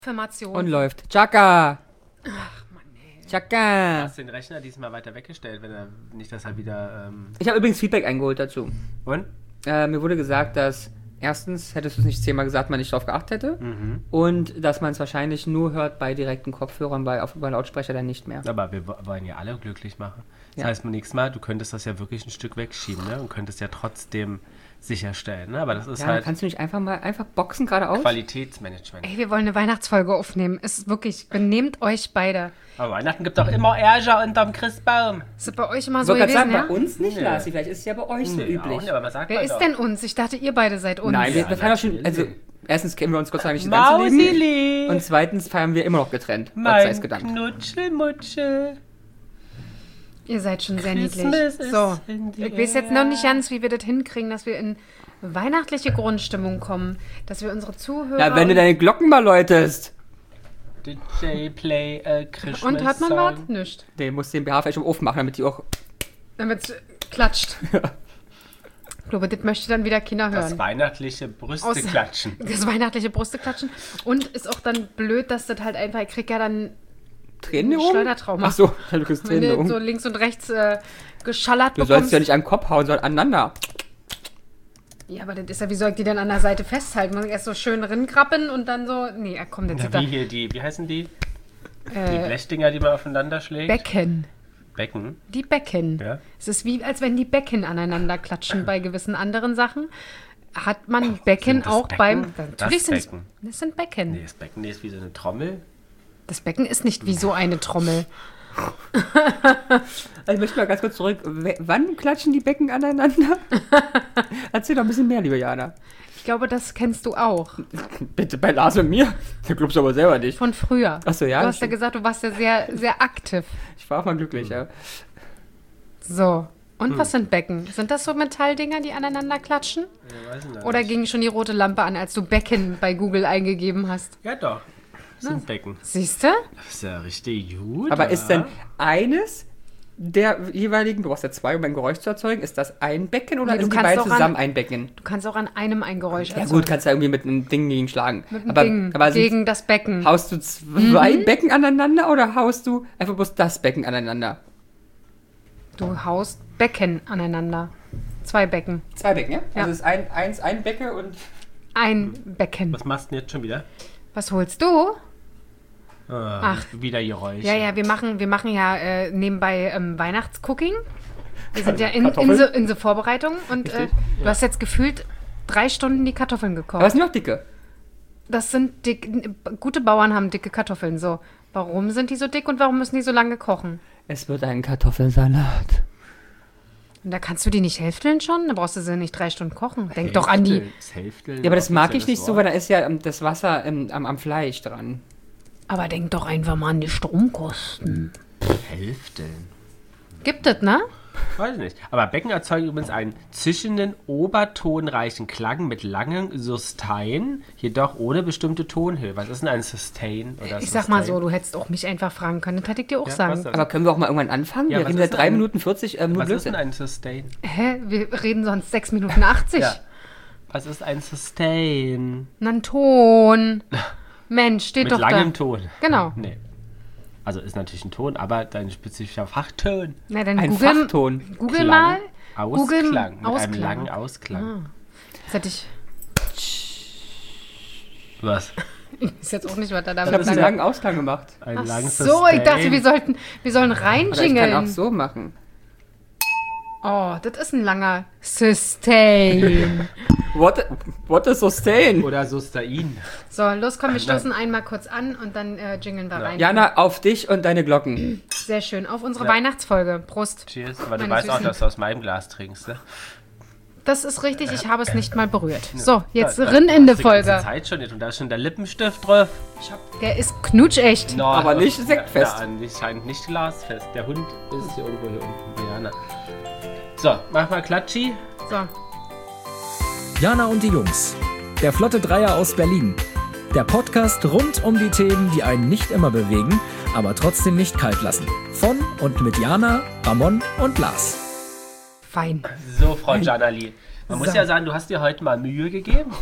Affirmation. Und läuft. Chaka! Ach, Mann, ey. Chaka! Du hast den Rechner diesmal weiter weggestellt, wenn er nicht, dass er wieder... Ich habe übrigens Feedback eingeholt dazu. Und? Mir wurde gesagt, dass erstens, hättest du es nicht 10-mal gesagt, man nicht drauf geachtet hätte. Und dass man es wahrscheinlich nur hört bei direkten Kopfhörern, bei Lautsprecher dann nicht mehr. Aber wir wollen ja alle glücklich machen. Das heißt, nächstes Mal, du könntest das ja wirklich ein Stück wegschieben, ne? Und könntest ja trotzdem sicherstellen, ne? Aber das ist Ja, halt kannst du nicht einfach boxen geradeaus? Qualitätsmanagement. Ey, wir wollen eine Weihnachtsfolge aufnehmen. Ist wirklich, benehmt euch beide. Aber Weihnachten gibt doch immer Ärger unterm Christbaum. Ist das bei euch immer Ich so wollte gerade gewesen, sagen, ja? bei uns nicht, Nee. Lassi. Vielleicht ist es ja bei euch so Nee, auch üblich. nicht, aber man sagt Wer mal ist doch. denn uns? Ich dachte, ihr beide seid uns. Nein, wir Ja, feiern schon, also natürlich. erstens kennen wir uns Gott sei Dank nicht das ganze Leben. Mausili, Und zweitens feiern wir immer noch getrennt. Gott sei es mein gedankt. Knutschelmutschel. Ihr seid schon sehr Christmas niedlich. is So, in the ich weiß jetzt noch nicht ganz, wie wir das hinkriegen, dass wir in weihnachtliche Grundstimmung kommen. Dass wir unsere Zuhörer... Ja, wenn du deine Glocken mal läutest. DJ play a Christmas Und hört man song. was? Nicht. Den musst du den BH vielleicht schon aufmachen, damit die auch... Damit es klatscht. Ich glaube, das möchte dann wieder Kinder hören. Das weihnachtliche Brüste Aus- klatschen. Das weihnachtliche Brüste klatschen. Und ist auch dann blöd, dass das halt einfach, ich krieg ja dann Tränen hier Schleudertrauma. Ach so, du kriegst wenn Tränen du so um. links und rechts geschallert Du sollst ja nicht an den Kopf hauen, sondern aneinander. Ja, aber das ist ja, wie soll ich die denn an der Seite festhalten? Muss ich erst so schön rinkrabbeln und dann so, nee, komm, das Ja, ist da. wie hier wie heißen die? Die Blechdinger, die man aufeinander schlägt? Becken. Becken. Die Becken. Ja. Es ist wie, als wenn die Becken aneinander klatschen bei gewissen anderen Sachen. Hat man Becken sind das auch Becken? beim... Das Natürlich sind es... Becken. Das sind Becken. Nee, das Becken ist wie so eine Trommel. Das Becken ist nicht wie so eine Trommel. Also ich möchte mal ganz kurz zurück. Wann klatschen die Becken aneinander? Erzähl doch ein bisschen mehr, liebe Jana. Ich glaube, das kennst du auch. Bitte, bei Lars und mir. Du glaubst aber selber nicht. Von früher. Ach so, ja, Du das hast ja stimmt. gesagt, du warst ja sehr, sehr aktiv. Ich war auch mal glücklich, ja. So. Und was sind Becken? Sind das so Metalldinger, die aneinander klatschen? Ja, weiß ich nicht. Oder ging schon die rote Lampe an, als du Becken bei Google eingegeben hast? Ja, doch. Das sind Becken. Siehst du? Das ist ja richtig gut. Aber ja. ist denn eines der jeweiligen, du brauchst ja zwei, um ein Geräusch zu erzeugen, ist das ein Becken oder Nee, du sind die kannst beiden doch zusammen ein Becken? Du kannst auch an einem ein Geräusch Ja erzeugen. gut, kannst du irgendwie mit einem Ding gegen schlagen. Mit dem aber, Ding aber sind- gegen das Becken. haust du zwei Becken aneinander oder haust du einfach bloß das Becken aneinander? Du haust Becken aneinander. 2 Becken. Zwei Becken, ja? Ja. Also ist ein Becken und... Ein Becken. Was machst du denn jetzt schon wieder? Was holst du? Ach. Wieder Geräusche. Ja, wir machen ja nebenbei Weihnachtscooking. Wir sind ja Kartoffeln? in so Vorbereitung und Richtig, du hast jetzt gefühlt 3 Stunden die Kartoffeln Aber gekocht. es sind noch dicke. Das sind gute Bauern haben dicke Kartoffeln. So, warum sind die so dick und warum müssen die so lange kochen? Es wird ein Kartoffelsalat. Und da kannst du die nicht hälfteln schon? Da brauchst du sie nicht 3 Stunden kochen. Denk doch an die. Das Hälfteln. Ja, aber das mag ich offizielles nicht so, Wort. weil da ist ja das Wasser am Fleisch dran. Aber denk doch einfach mal an die Stromkosten. Hälfteln. Gibt es, ne? Weiß ich nicht. Aber Becken erzeugen übrigens einen zischenden, obertonreichen Klang mit langem Sustain, jedoch ohne bestimmte Tonhöhe. Was ist denn ein Sustain? Oder Ich sag mal so, Sustain? du hättest auch mich einfach fragen können. Das hätte ich dir auch Ja, sagen. was denn? Aber können wir auch mal irgendwann anfangen? Ja, wir was reden ist seit 3 denn Minuten 40 nur Was ist denn Blödsinn. ein Sustain? Hä? Wir reden sonst 6 Minuten 80. Ja. Was ist ein Sustain? Ein Ton. Mensch, steht Mit doch langem da. Ton. Genau. Nee. Also ist natürlich ein Ton, aber dein spezifischer Fachton. Na, dann Ein Google, Fachton. Google Klang, mal. Ausklang. Mit einem Ausklang. langen Ausklang. Das hätte ich. Was? Ist jetzt auch nicht, was er Ich damit habe einen lange. langen Ausklang gemacht. Ein Ach langes so, ich dachte, Sustain. wir sollen Oder ich kann auch reinjingeln. so machen. Oh, das ist ein langer Sustain. What a sustain? Oder Sustain. So, los, komm, wir stoßen einmal kurz an und dann jingeln wir rein. Jana, auf dich und deine Glocken. Sehr schön. Auf unsere Ja. Weihnachtsfolge. Prost. Cheers. Aber du Meine weißt auch, Süßen. dass du aus meinem Glas trinkst, ne? Das ist richtig, ich habe es nicht mal berührt. So, jetzt Da- rin in die hast du die ganze Folge. Zeit schon nicht und da ist schon der Lippenstift drauf. Der ist knutschecht. No, Aber nicht sektfest. Ja, anscheinend nicht glasfest. Der Hund ist hier irgendwo hier unten. Jana. So, mach mal Klatschi. So. Jana und die Jungs. Der Flotte Dreier aus Berlin. Der Podcast rund um die Themen, die einen nicht immer bewegen, aber trotzdem nicht kalt lassen. Von und mit Jana, Ramon und Lars. Fein. So, Frau Janali. Man muss ja sagen, du hast dir heute mal Mühe gegeben.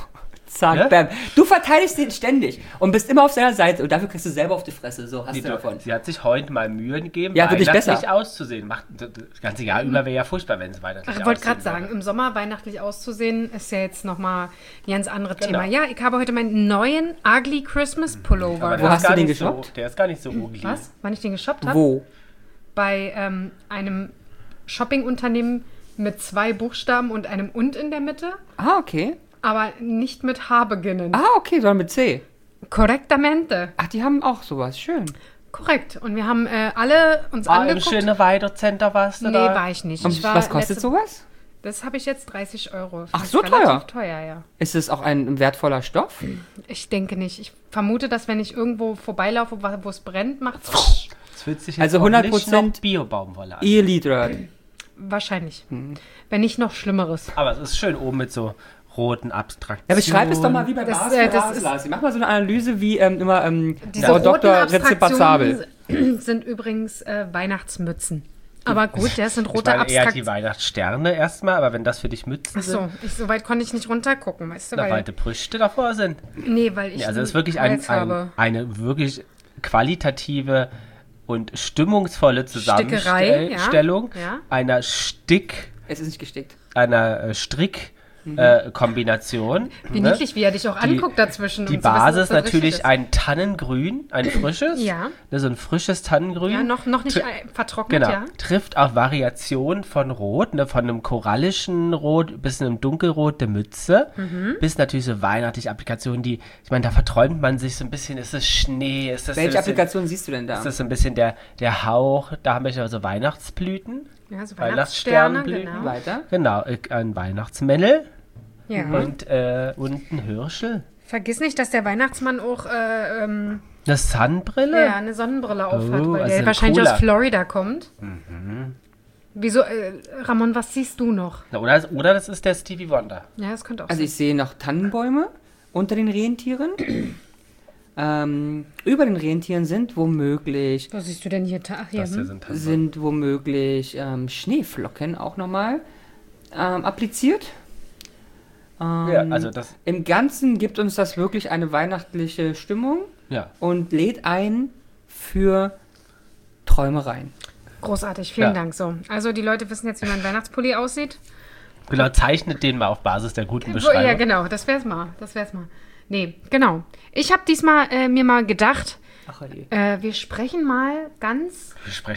Zack, Ja? bam. Du verteidigst den ständig und bist immer auf seiner Seite und dafür kriegst du selber auf die Fresse. So hast du davon. Sie hat sich heute mal Mühe gegeben, Ja, wird nicht weihnachtlich besser. auszusehen. Das ganze Jahr über wäre ja furchtbar, wenn es weihnachtlich Ich wollte gerade aussehen sagen, würde. im Sommer weihnachtlich auszusehen, ist ja jetzt nochmal ein ganz anderes Genau. Thema. Ja, ich habe heute meinen neuen Ugly Christmas Pullover. Aber Wo der hast ist du gar den nicht geshoppt? So, der ist gar nicht so ugly. Was? Wann ich den geshoppt habe? Wo? Bei einem Shoppingunternehmen mit 2 Buchstaben und einem und in der Mitte, Ah, okay. aber nicht mit H beginnen. Ah, okay, sondern mit C. Korrektamente. Ach, die haben auch sowas. Schön. Korrekt. Und wir haben alle uns Im angeguckt. schönen Weitercenter warst du Nee, da? war ich nicht. Und Ich war was kostet letzte- sowas? Das habe ich jetzt 30 Euro. Ach, so Relativ teuer? teuer, ja. Ist es auch ein wertvoller Stoff? Ich denke nicht. Ich vermute, dass wenn ich irgendwo vorbeilaufe, wo es brennt, macht es Das fühlt sich jetzt Also auch nicht 100% noch Bio-Baumwolle an. Elite. wahrscheinlich. Wenn nicht noch Schlimmeres. Aber es ist schön oben mit so roten Abstraktionen. Ja, beschreib es doch mal wie bei Das, Bas das für ist- Lasi. Mach mal so eine Analyse wie immer Diese Frau roten Dr. Rezepazabel. Abstraktionen sind übrigens Weihnachtsmützen. Aber gut, das sind Ich rote meine eher die Abstraktionen. Weihnachtssterne erstmal, aber wenn das für dich Mützen sind, Achso, so weit konnte ich nicht runtergucken, weißt du? da weite Brüste davor sind. Nee, weil ich Ja, also es ist einen wirklich Hals habe. eine wirklich qualitative und stimmungsvolle Stickerei, ja. Zusammenstellung Ja. einer Es ist nicht gestickt. Strick-Kombination. Wie niedlich, wie er dich auch anguckt dazwischen. Die um zu wissen, Basis dass das richtig natürlich ist. ein Tannengrün, ein frisches. Ja. Ne, so ein frisches Tannengrün. Ja, noch nicht Tri- vertrocknet, Genau. ja. Trifft auch Variationen von Rot, ne, von einem korallischen Rot bis einem dunkelrot der Mütze, Mhm. bis natürlich so weihnachtliche Applikationen, die, ich meine, da verträumt man sich so ein bisschen, ist es Schnee, ist das so ein Welche bisschen, Applikation siehst du denn da? ist das so ein bisschen der Hauch, da haben wir ja so Weihnachtsblüten, Ja, so Weihnachtssterne, Weihnachtssternblüten. genau. Weiter? Genau, ein Weihnachtsmännel Ja. und ein Hirschel. Vergiss nicht, dass der Weihnachtsmann auch Eine Sonnenbrille? eine Sonnenbrille aufhat, Oh, weil also der ein wahrscheinlich cooler. aus Florida kommt. Wieso, Ramon, was siehst du noch? Na, oder das ist der Stevie Wonder. Ja, das könnte auch Also sein. ich sehe noch Tannenbäume unter den Rentieren. Über den Rentieren sind womöglich Was siehst du denn hier? Ach, hier Das hier hm? sind Schneeflocken auch nochmal appliziert. ja, also das, Im Ganzen gibt uns das wirklich eine weihnachtliche Stimmung ja. und lädt ein für Träumereien. Großartig, vielen Ja. Dank. So, also die Leute wissen jetzt, wie mein Weihnachtspulli aussieht. Genau, zeichnet den mal auf Basis der guten Ja, Beschreibung. genau, das wär's mal. Nee, genau. Ich habe diesmal mir mal gedacht, Ach, je. wir sprechen mal ganz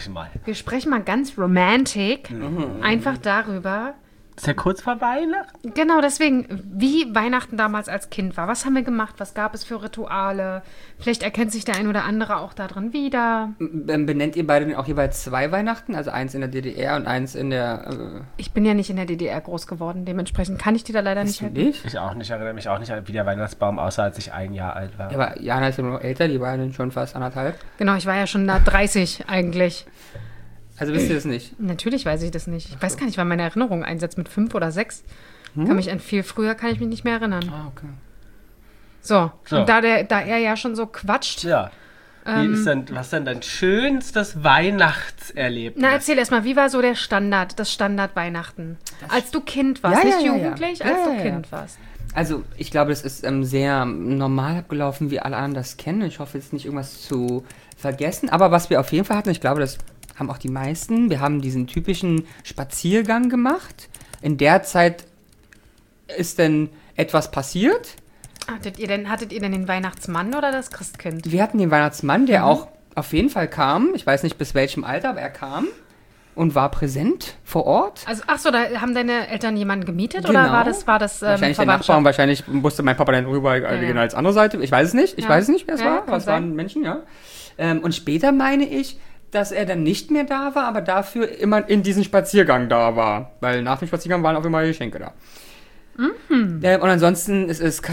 romantic einfach darüber. Ist ja kurz vor Weihnachten. Genau, deswegen, wie Weihnachten damals als Kind war. Was haben wir gemacht? Was gab es für Rituale? Vielleicht erkennt sich der ein oder andere auch darin wieder. Benennt ihr beide denn auch jeweils 2 Weihnachten? Also eins in der DDR und eins in der... Ich bin ja nicht in der DDR groß geworden, dementsprechend kann ich dir da leider nicht helfen. nicht? Ich auch nicht, erinnere mich auch nicht an wie der Weihnachtsbaum aussah, als ich 1 Jahr alt war. Ja, aber Jana ist ja nur noch älter, die beiden schon fast 1,5. Genau, ich war ja schon da 30 eigentlich. Also wisst ihr das nicht? Natürlich weiß ich das nicht. Ich weiß gar nicht, wann meine Erinnerung einsetzt, mit 5 oder 6. Kann mich an viel früher kann ich mich nicht mehr erinnern. Ah, okay. So, So. und da er ja schon so quatscht. Ja. Was ist denn dein schönstes Weihnachtserlebnis? Na, erzähl erst mal, wie war so das Standard-Weihnachten? Als du Kind warst, Ja, nicht ja, ja, ja. jugendlich, Ja, als ja, du ja. Kind warst. Also, ich glaube, das ist sehr normal abgelaufen, wie alle anderen das kennen. Ich hoffe jetzt nicht irgendwas zu vergessen. Aber was wir auf jeden Fall hatten, ich glaube, das haben auch die meisten, wir haben diesen typischen Spaziergang gemacht. In der Zeit ist dann etwas passiert. Hattet ihr denn den Weihnachtsmann oder das Christkind? Wir hatten den Weihnachtsmann, der auch auf jeden Fall kam. Ich weiß nicht bis welchem Alter, aber er kam und war präsent vor Ort. Also, ach so, da haben deine Eltern jemanden gemietet Genau. oder war das Wahrscheinlich der Nachbar und Verwandtschaft? wahrscheinlich musste mein Papa dann rüber, wir gehen als andere Seite. Ich weiß es nicht. Ich Ja. weiß es nicht, wer es Ja, war. kann Aber es sein. waren Menschen, ja. Und später meine ich, dass er dann nicht mehr da war, aber dafür immer in diesem Spaziergang da war. Weil nach dem Spaziergang waren auch immer Geschenke da. Und ansonsten, es ist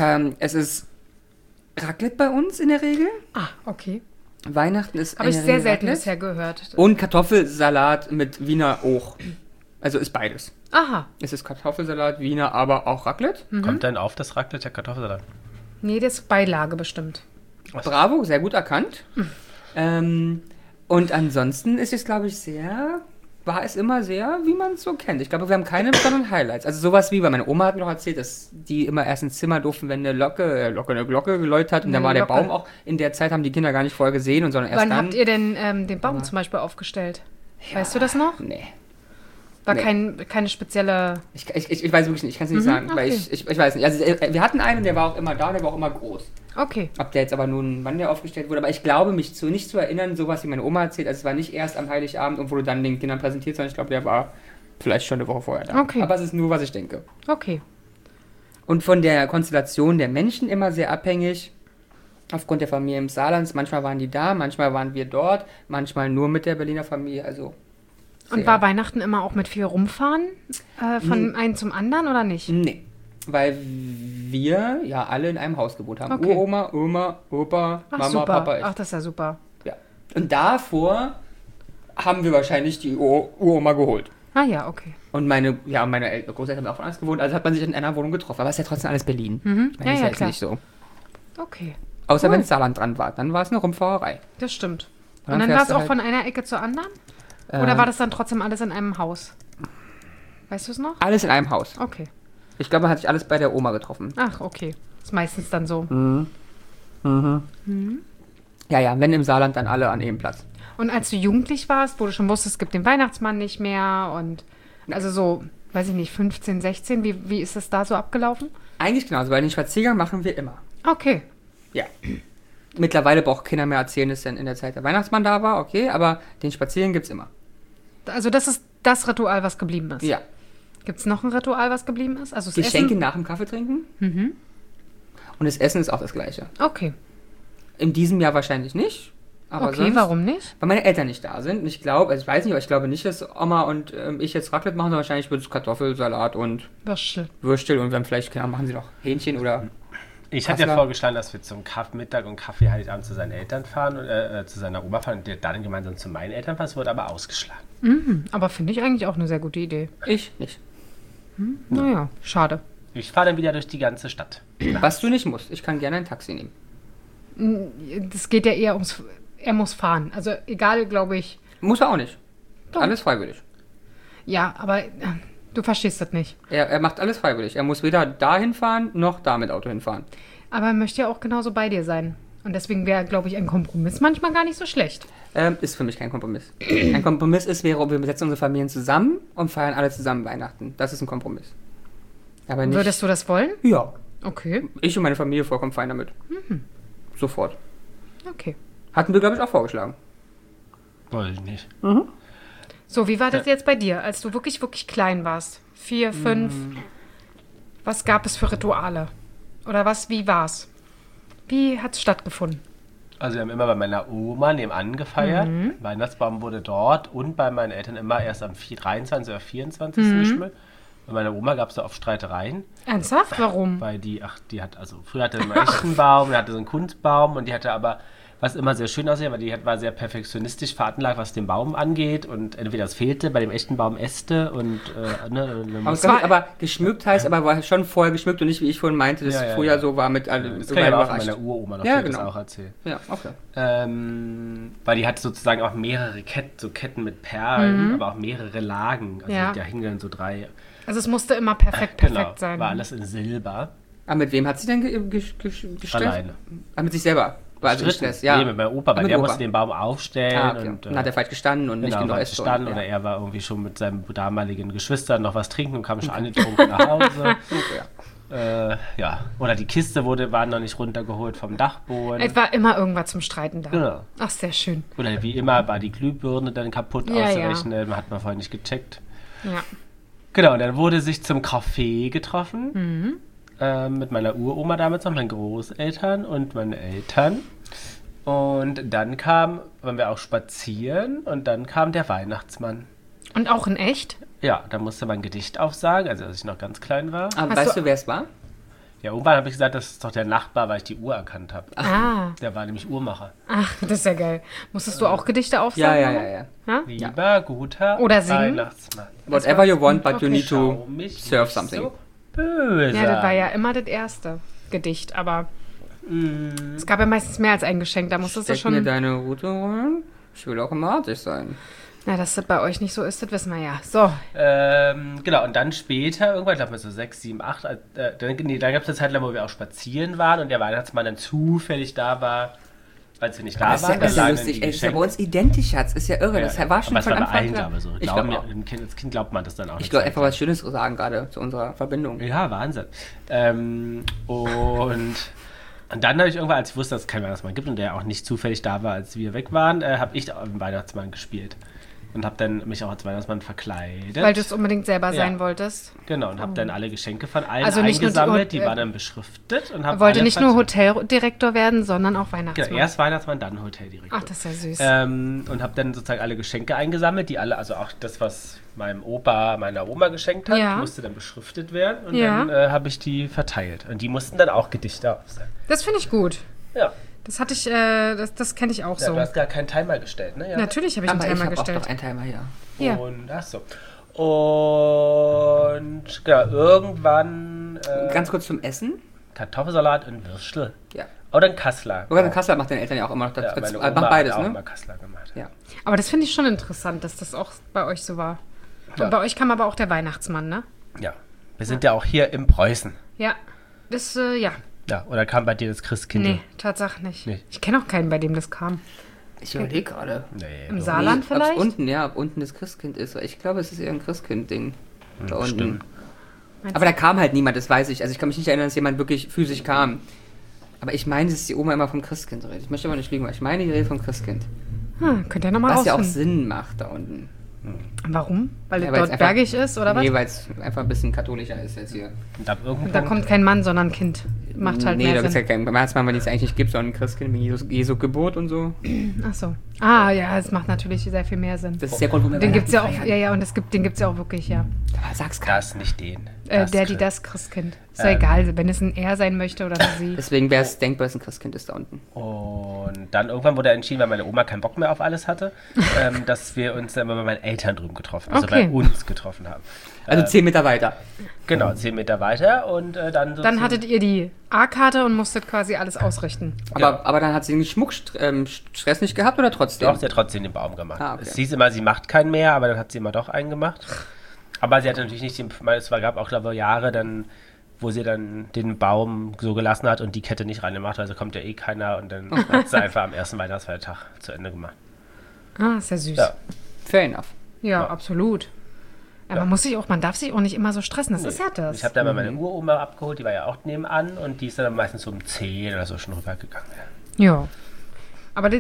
Raclette bei uns in der Regel. Ah, okay. Weihnachten ist Habe in ich der sehr Regel selten Raclette. bisher gehört. Und Kartoffelsalat mit Wiener auch. Also ist beides. Aha. Es ist Kartoffelsalat, Wiener, aber auch Raclette. Kommt dann auf das Raclette der Kartoffelsalat? Nee, das ist Beilage bestimmt. Bravo, sehr gut erkannt. Und ansonsten ist es, glaube ich, sehr war es immer sehr, wie man es so kennt. Ich glaube, wir haben keine besonderen Highlights. Also sowas wie, weil meine Oma hat mir noch erzählt, dass die immer erst ins Zimmer durften, wenn eine Glocke geläutet hat. Und dann war der Baum auch, in der Zeit haben die Kinder gar nicht vorher gesehen, und sondern erst Wann dann. habt ihr denn den Baum zum Beispiel aufgestellt? Weißt du das noch? Nee. War keine spezielle... Ich weiß wirklich nicht, ich kann es nicht sagen, weil okay. ich weiß nicht. Also wir hatten einen, der war auch immer da, der war auch immer groß. Okay. Ob der jetzt aber nun, wann der aufgestellt wurde, aber ich glaube, mich nicht zu erinnern, sowas wie meine Oma erzählt, also es war nicht erst am Heiligabend und wurde dann den Kindern präsentiert, sondern ich glaube, der war vielleicht schon eine Woche vorher da. Okay. Aber es ist nur, was ich denke. Okay. Und von der Konstellation der Menschen immer sehr abhängig, aufgrund der Familie im Saarland. Manchmal waren die da, manchmal waren wir dort, manchmal nur mit der Berliner Familie, also... Und war Weihnachten immer auch mit viel rumfahren? Von einem zum anderen oder nicht? Nee, weil wir ja alle in einem Haus gewohnt haben. Okay. Uroma, Oma, Opa, Ach, Mama, super. Papa, ich. Ach, das ist ja super. Ja. Und davor haben wir wahrscheinlich die Uroma geholt. Ah ja, okay. Und meine Großeltern haben auch von alles gewohnt, also hat man sich in einer Wohnung getroffen. Aber es ist ja trotzdem alles Berlin. Mhm. Ich meine, Ja, ist ja, jetzt klar. nicht so. Okay, Außer Cool. wenn Saarland dran war, dann war es eine Rumfahrerei. das stimmt. Und Und dann dann war fährst es du auch halt- von einer Ecke zur anderen? Oder war das dann trotzdem alles in einem Haus? Weißt du es noch? Alles in einem Haus. Okay. Ich glaube, man hat sich alles bei der Oma getroffen. Ach, okay. Ist meistens dann so. Ja, wenn im Saarland, dann alle an einem Platz. Und als du jugendlich warst, wo du schon wusstest, es gibt den Weihnachtsmann nicht mehr und also so, weiß ich nicht, 15, 16, wie ist das da so abgelaufen? Eigentlich genauso, weil den Spaziergang machen wir immer. Okay. Ja. Mittlerweile braucht keiner mehr erzählen, dass dann in der Zeit der Weihnachtsmann da war, okay, aber den Spaziergang gibt's immer. Also das ist das Ritual, was geblieben ist. Ja. Gibt es noch ein Ritual, was geblieben ist? Also das Geschenke Essen? nach dem Kaffee trinken. Und das Essen ist auch das gleiche. Okay. In diesem Jahr wahrscheinlich nicht. Aber Okay, sonst, warum nicht? Weil meine Eltern nicht da sind. Und ich glaube, also ich weiß nicht, aber ich glaube nicht, dass Oma und ich jetzt Raclette machen, sondern wahrscheinlich wird es Kartoffelsalat und Würstel. Würstel und dann vielleicht, keine Ahnung, machen sie noch Hähnchen oder... Ich hatte ja Kassler. vorgeschlagen, dass wir zum Mittag und Kaffee Heiligabend zu seinen Eltern fahren, zu seiner Oma fahren und der dann gemeinsam zu meinen Eltern fahren. Das wurde aber ausgeschlagen. Aber finde ich eigentlich auch eine sehr gute Idee. Ich nicht. Naja, schade. Ich fahre dann wieder durch die ganze Stadt. Was du nicht musst. Ich kann gerne ein Taxi nehmen. Das geht ja eher ums... Er muss fahren. Also egal, glaube ich. Muss er auch nicht. Doch. Alles freiwillig. Ja, aber du verstehst das nicht. Er macht alles freiwillig. Er muss weder dahin fahren, noch da mit Auto hinfahren. Aber er möchte ja auch genauso bei dir sein. Und deswegen wäre, glaube ich, ein Kompromiss manchmal gar nicht so schlecht. Ist für mich kein Kompromiss. Ein Kompromiss wäre, wir setzen unsere Familien zusammen und feiern alle zusammen Weihnachten. Das ist ein Kompromiss. Aber nicht... Würdest du das wollen? Ja. Okay, Ich und meine Familie vollkommen fein damit. Sofort. okay. Hatten wir, glaube ich, auch vorgeschlagen. Wollte ich nicht. So, wie war das jetzt bei dir, als du wirklich, wirklich klein warst? 4, 5? Was gab es für Rituale? Oder wie war's? Wie hat es stattgefunden? Also wir haben immer bei meiner Oma nebenan gefeiert. Weihnachtsbaum wurde dort und bei meinen Eltern immer erst am 23. oder 24. geschmückt. Bei meiner Oma gab es da oft Streitereien, Ernsthaft? Warum? weil die hat, also früher hatte einen echten Baum, die hatte so einen Kunstbaum und die hatte aber, was immer sehr schön aussah, weil die war sehr perfektionistisch veranlagt, was den Baum angeht und entweder es fehlte bei dem echten Baum Äste und Aber geschmückt heißt, aber war schon vorher geschmückt und nicht, wie ich vorhin meinte, dass Ja, früher ja. so war mit das kann ich aber auch von meiner Uroma noch Ja, das genau. auch erzählen. Ja, okay. Weil die hatte sozusagen auch mehrere Ketten mit Perlen, aber auch mehrere Lagen. Also Ja. da hingen dann so 3. Also es musste immer perfekt sein. War alles in Silber. Aber mit wem hat sie denn gestritten? Alleine. Mit sich selber. War also Stritten. Stress, ja. Nee, mit meinem Opa, weil Mit der Opa. musste den Baum aufstellen. Okay. Und Dann hat er falsch gestanden und nicht genau, genug falsch Äste. gestanden und- oder er war irgendwie schon mit seinen damaligen Geschwistern noch was trinken und kam schon angetrunken nach Hause. Ja. Oder die Kiste war noch nicht runtergeholt vom Dachboden. Es war immer irgendwas zum Streiten da. Genau. Ach, sehr schön. Oder wie immer war die Glühbirne dann kaputt Ja, ausgerechnet. Hat man vorher nicht gecheckt. Ja. Genau, und dann wurde sich zum Kaffee getroffen. Mit meiner Uroma damals noch, meinen Großeltern und meinen Eltern. Und dann waren wir auch spazieren und dann kam der Weihnachtsmann. Und auch in echt? Ja, da musste man ein Gedicht aufsagen, also als ich noch ganz klein war. Aber Hast weißt du- du, wer es war? Ja, irgendwann habe ich gesagt, das ist doch der Nachbar, weil ich die Uhr erkannt habe. Ah. Der war nämlich Uhrmacher. Ach, das ist ja geil. Musstest du auch Gedichte aufsagen? Ja. Ja? Lieber, guter Oder singen? Weihnachtsmann. Whatever you want, but you Okay. need Schau to mich serve nicht something. so böse. Ja, das war ja immer das erste Gedicht, aber es gab ja meistens mehr als ein Geschenk, da musstest du Steck mir schon... deine Route holen. Ich will auch immer artig sein. Na, dass das bei euch nicht so ist, das wissen wir ja. So. Genau, und dann später, irgendwann, ich glaube, so 6, 7, 8, dann gab es eine Zeit lang, wo wir auch spazieren waren und der Weihnachtsmann dann zufällig da war, als wir nicht da Das ist waren. ja, da ist ja lagen lustig. die Ey, das ist ja bei Geschenke. uns identisch, Schatz. Ist ja irre. Das war schon Aber es von war bei Anfang allen, an. glaube ich, so. Ich Glauben glaube wir, auch. als Kind glaubt man das dann auch nicht. Ich wollte einfach was Schönes sagen gerade zu unserer Verbindung. Ja, Wahnsinn. Und dann habe ich irgendwann, als ich wusste, dass es keinen Weihnachtsmann gibt und der auch nicht zufällig da war, als wir weg waren, habe ich einen Weihnachtsmann gespielt. Und habe dann mich auch als Weihnachtsmann verkleidet. Weil du es unbedingt selber Ja. sein wolltest. Genau, und habe dann alle Geschenke von allen Also nicht nur die eingesammelt, die Hot- waren dann beschriftet. Und Er wollte nicht nur Hoteldirektor werden, sondern auch Genau, Weihnachtsmann. erst Weihnachtsmann, dann Hoteldirektor. Ach, das ist ja süß. Und habe dann sozusagen alle Geschenke eingesammelt, die alle, also auch das, was meinem Opa, meiner Oma geschenkt hat, Ja. musste dann beschriftet werden. Und Ja. dann habe ich die verteilt. Und die mussten dann auch Gedichte auf sein. Das finde ich gut. Ja. Das hatte ich, das kenne ich auch Ja, so. du hast gar keinen Timer gestellt, ne? Ja. Natürlich habe ich einen Aber ich Timer habe auch gestellt. noch einen Timer hier. Ja. Und ach so. Und genau, irgendwann Ganz kurz zum Essen. Kartoffelsalat und Würstel. Ja. Oder ein Kassler. Sogar den Kassler macht deine Eltern ja auch immer noch. Ja, Das meine Oma macht beides, hat auch ne? immer Kassler gemacht. Ja. Aber das finde ich schon interessant, dass das auch bei euch so war. Ja. Und bei euch kam aber auch der Weihnachtsmann, ne? Ja. Wir sind ja auch hier im Preußen. Ja. Das, ja. Ja, oder kam bei dir das Christkind? Nee, Tatsache nicht. Nee. Ich kenne auch keinen, bei dem das kam. Ich überlege gerade. Nee. Im so. Saarland Ob's vielleicht? unten, ja, ob unten das Christkind ist. Ich glaube, es ist eher ein Christkind-Ding. Da unten. Stimmt. Aber da kam halt niemand, das weiß ich. Also ich kann mich nicht erinnern, dass jemand wirklich physisch kam. Aber ich meine, dass die Oma immer vom Christkind redet. Ich möchte aber nicht lügen, aber ich meine, die redet vom Christkind. Könnt ihr nochmal Was ja auch rausfinden. Sinn macht da unten. Warum? Weil Ja, es weil's dort einfach- bergig ist, oder was? Nee, weil es einfach ein bisschen katholischer ist als hier. Und ab irgendeinem Und da Punkt- kommt kein Mann, sondern ein Kind. Macht halt nee, da mehr gibt es ja Sinn. kein Weihnachtsmann, weil es eigentlich nicht gibt, sondern ein Christkind mit Jesu Geburt und so. Ach so. Ah, ja, es macht natürlich sehr viel mehr Sinn. Das ist der Grund, warum wir Den gibt's ja auch, Weihnachten ja, feiern. ja, und den gibt's ja auch wirklich, ja. Aber sag's keinem. Das, nicht den. Das Christkind. Ist ja egal, wenn es ein Er sein möchte oder eine sie. Deswegen wäre es denkbar, dass ein Christkind ist da unten. Und dann irgendwann wurde entschieden, weil meine Oma keinen Bock mehr auf alles hatte, dass wir uns dann mal bei meinen Eltern drüben getroffen, also Okay. bei uns getroffen haben. Also 10 Meter weiter. Genau, 10 Meter weiter und dann so. Dann hattet ihr die A-Karte und musstet quasi alles ausrichten. Aber dann hat sie den Schmuckstress nicht gehabt oder trotzdem? Doch, sie hat trotzdem den Baum gemacht. Ah, okay. Es hieß immer, sie macht keinen mehr, aber dann hat sie immer doch einen gemacht. Aber sie hat natürlich nicht gab auch, glaube ich, Jahre dann, wo sie dann den Baum so gelassen hat und die Kette nicht reingemacht, also kommt ja eh keiner und dann hat sie einfach am ersten Weihnachtsfeiertag zu Ende gemacht. Ah, ist ja süß. Ja. Fair enough. Ja, absolut. Aber man darf sich auch nicht immer so stressen, das ist ja das. Ich habe da mal meine Uroma abgeholt, die war ja auch nebenan und die ist dann meistens so um 10 oder so schon rübergegangen. Ja. Aber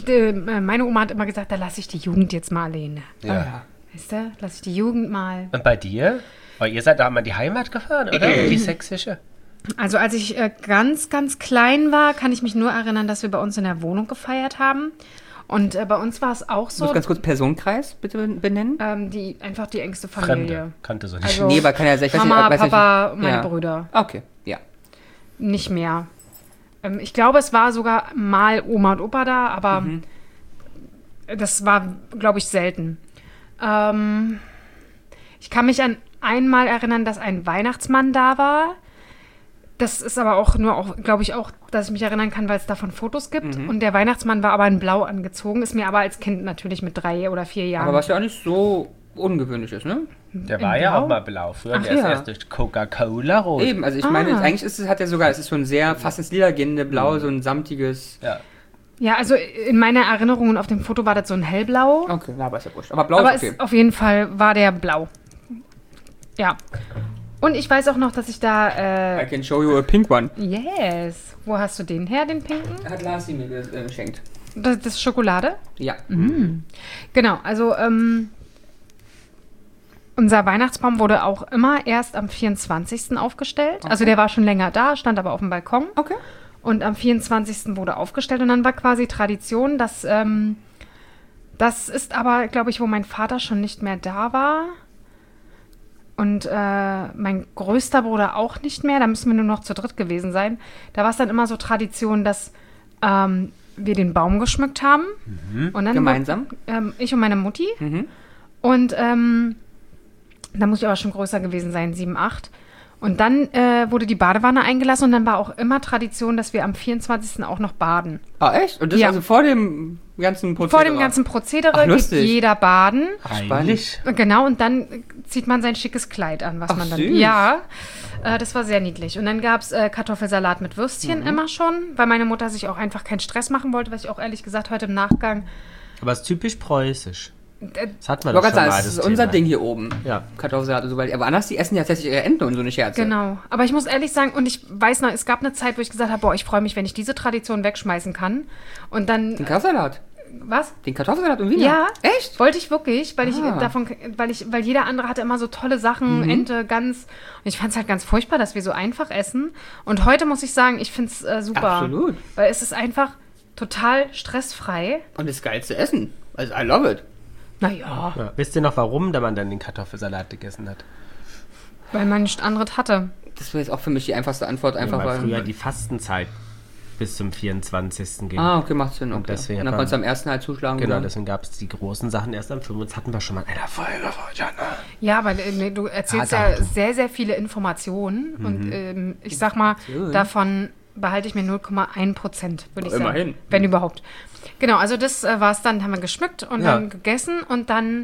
meine Oma hat immer gesagt, da lasse ich die Jugend jetzt mal alleine. Ja. Weißt du, lasse ich die Jugend mal. Und bei dir? Weil ihr seid da mal in die Heimat gefahren, oder? Die sächsische. Also als ich ganz, ganz klein war, kann ich mich nur erinnern, dass wir bei uns in der Wohnung gefeiert haben. Und bei uns war es auch Du so, musst ganz kurz Personenkreis bitte benennen. einfach die engste Familie. Fremde. Kannte so nicht. Also Nee, aber kann ja sein. Ich weiß Mama, nicht, Papa, nicht, meine ja. Brüder. Okay, ja. Nicht mehr. Ich glaube, es war sogar mal Oma und Opa da, aber das war, glaube ich, selten. Ich kann mich an einmal erinnern, dass ein Weihnachtsmann da war. Das ist aber auch glaube ich, auch, dass ich mich erinnern kann, weil es davon Fotos gibt. Und der Weihnachtsmann war aber in Blau angezogen, ist mir aber als Kind natürlich mit 3 oder 4 Jahren. Aber was ja auch nicht so ungewöhnlich ist, ne? Der war in ja Blau? auch mal blau. Früher, Ach der ist ja. erst durch Coca-Cola rot. Eben, also ich meine, eigentlich ist es, es ist so ein sehr fast ins Lila gehende Blau, so ein samtiges. Ja. Ja, also in meiner Erinnerung und auf dem Foto war das so ein hellblau. Okay, na, aber ist ja wurscht. Aber Blau Aber ist okay. auf jeden Fall war der blau. Ja. Und ich weiß auch noch, dass ich da. I can show you a pink one. Yes. Wo hast du den her, den pinken? Hat Lars mir geschenkt. Das ist Schokolade? Ja. Genau, also unser Weihnachtsbaum wurde auch immer erst am 24. aufgestellt. Also der war schon länger da, stand aber auf dem Balkon. Okay. Und am 24. wurde aufgestellt und dann war quasi Tradition, dass das ist aber, glaube ich, wo mein Vater schon nicht mehr da war. Und mein größter Bruder auch nicht mehr. Da müssen wir nur noch zu dritt gewesen sein. Da war es dann immer so Tradition, dass wir den Baum geschmückt haben. Und dann Gemeinsam? Ich und meine Mutti. Und da muss ich aber schon größer gewesen sein, 7, 8. Und dann wurde die Badewanne eingelassen und dann war auch immer Tradition, dass wir am 24. auch noch baden. Ah, echt? Und das Ja. also vor dem ganzen Prozedere. Vor dem ganzen Prozedere geht jeder baden. Eigentlich. Genau, und dann zieht man sein schickes Kleid an, was man dann... süß. Ja, das war sehr niedlich. Und dann gab es Kartoffelsalat mit Würstchen immer schon, weil meine Mutter sich auch einfach keinen Stress machen wollte, was ich auch ehrlich gesagt heute im Nachgang... Aber es ist typisch preußisch. Das hat man Ich doch wollte schon gerade mal, sagen, das ist unser Ding hier oben. Ja. Kartoffelsalat und so weiter. Aber anders, die essen ja tatsächlich ihre Enten und so eine Scherze. Genau. Aber ich muss ehrlich sagen, und ich weiß noch, es gab eine Zeit, wo ich gesagt habe, boah, ich freue mich, wenn ich diese Tradition wegschmeißen kann. Und dann... Den Kartoffelsalat? Was? Den Kartoffelsalat und Wiener? Ja. Echt? Wollte ich wirklich, weil weil jeder andere hatte immer so tolle Sachen, Ente, Gans. Und ich fand es halt ganz furchtbar, dass wir so einfach essen. Und heute muss ich sagen, ich finde es super. Absolut. Weil es ist einfach total stressfrei. Und das geilste Essen. Also, I love it. Naja, Ja. Wisst ihr noch, warum man dann den Kartoffelsalat gegessen hat? weil man nichts anderes hatte. Das wäre jetzt auch für mich die einfachste Antwort. Einfach weil weil... früher die Fastenzeit bis zum 24. ging. okay, macht Sinn. Okay. deswegen Und dann hat konntest du man- am ersten halt zuschlagen. Genau, oder? deswegen gab es die großen Sachen erst am 25. Hatten wir schon mal in einer Folge vor, Jana. Ja, aber du erzählst ja sehr, sehr viele Informationen. Und ich sag mal, davon behalte ich mir 0,1%, würde ich sagen. Immerhin. Wenn überhaupt. Genau, also das war es dann, haben wir geschmückt und Ja. dann gegessen. Und dann,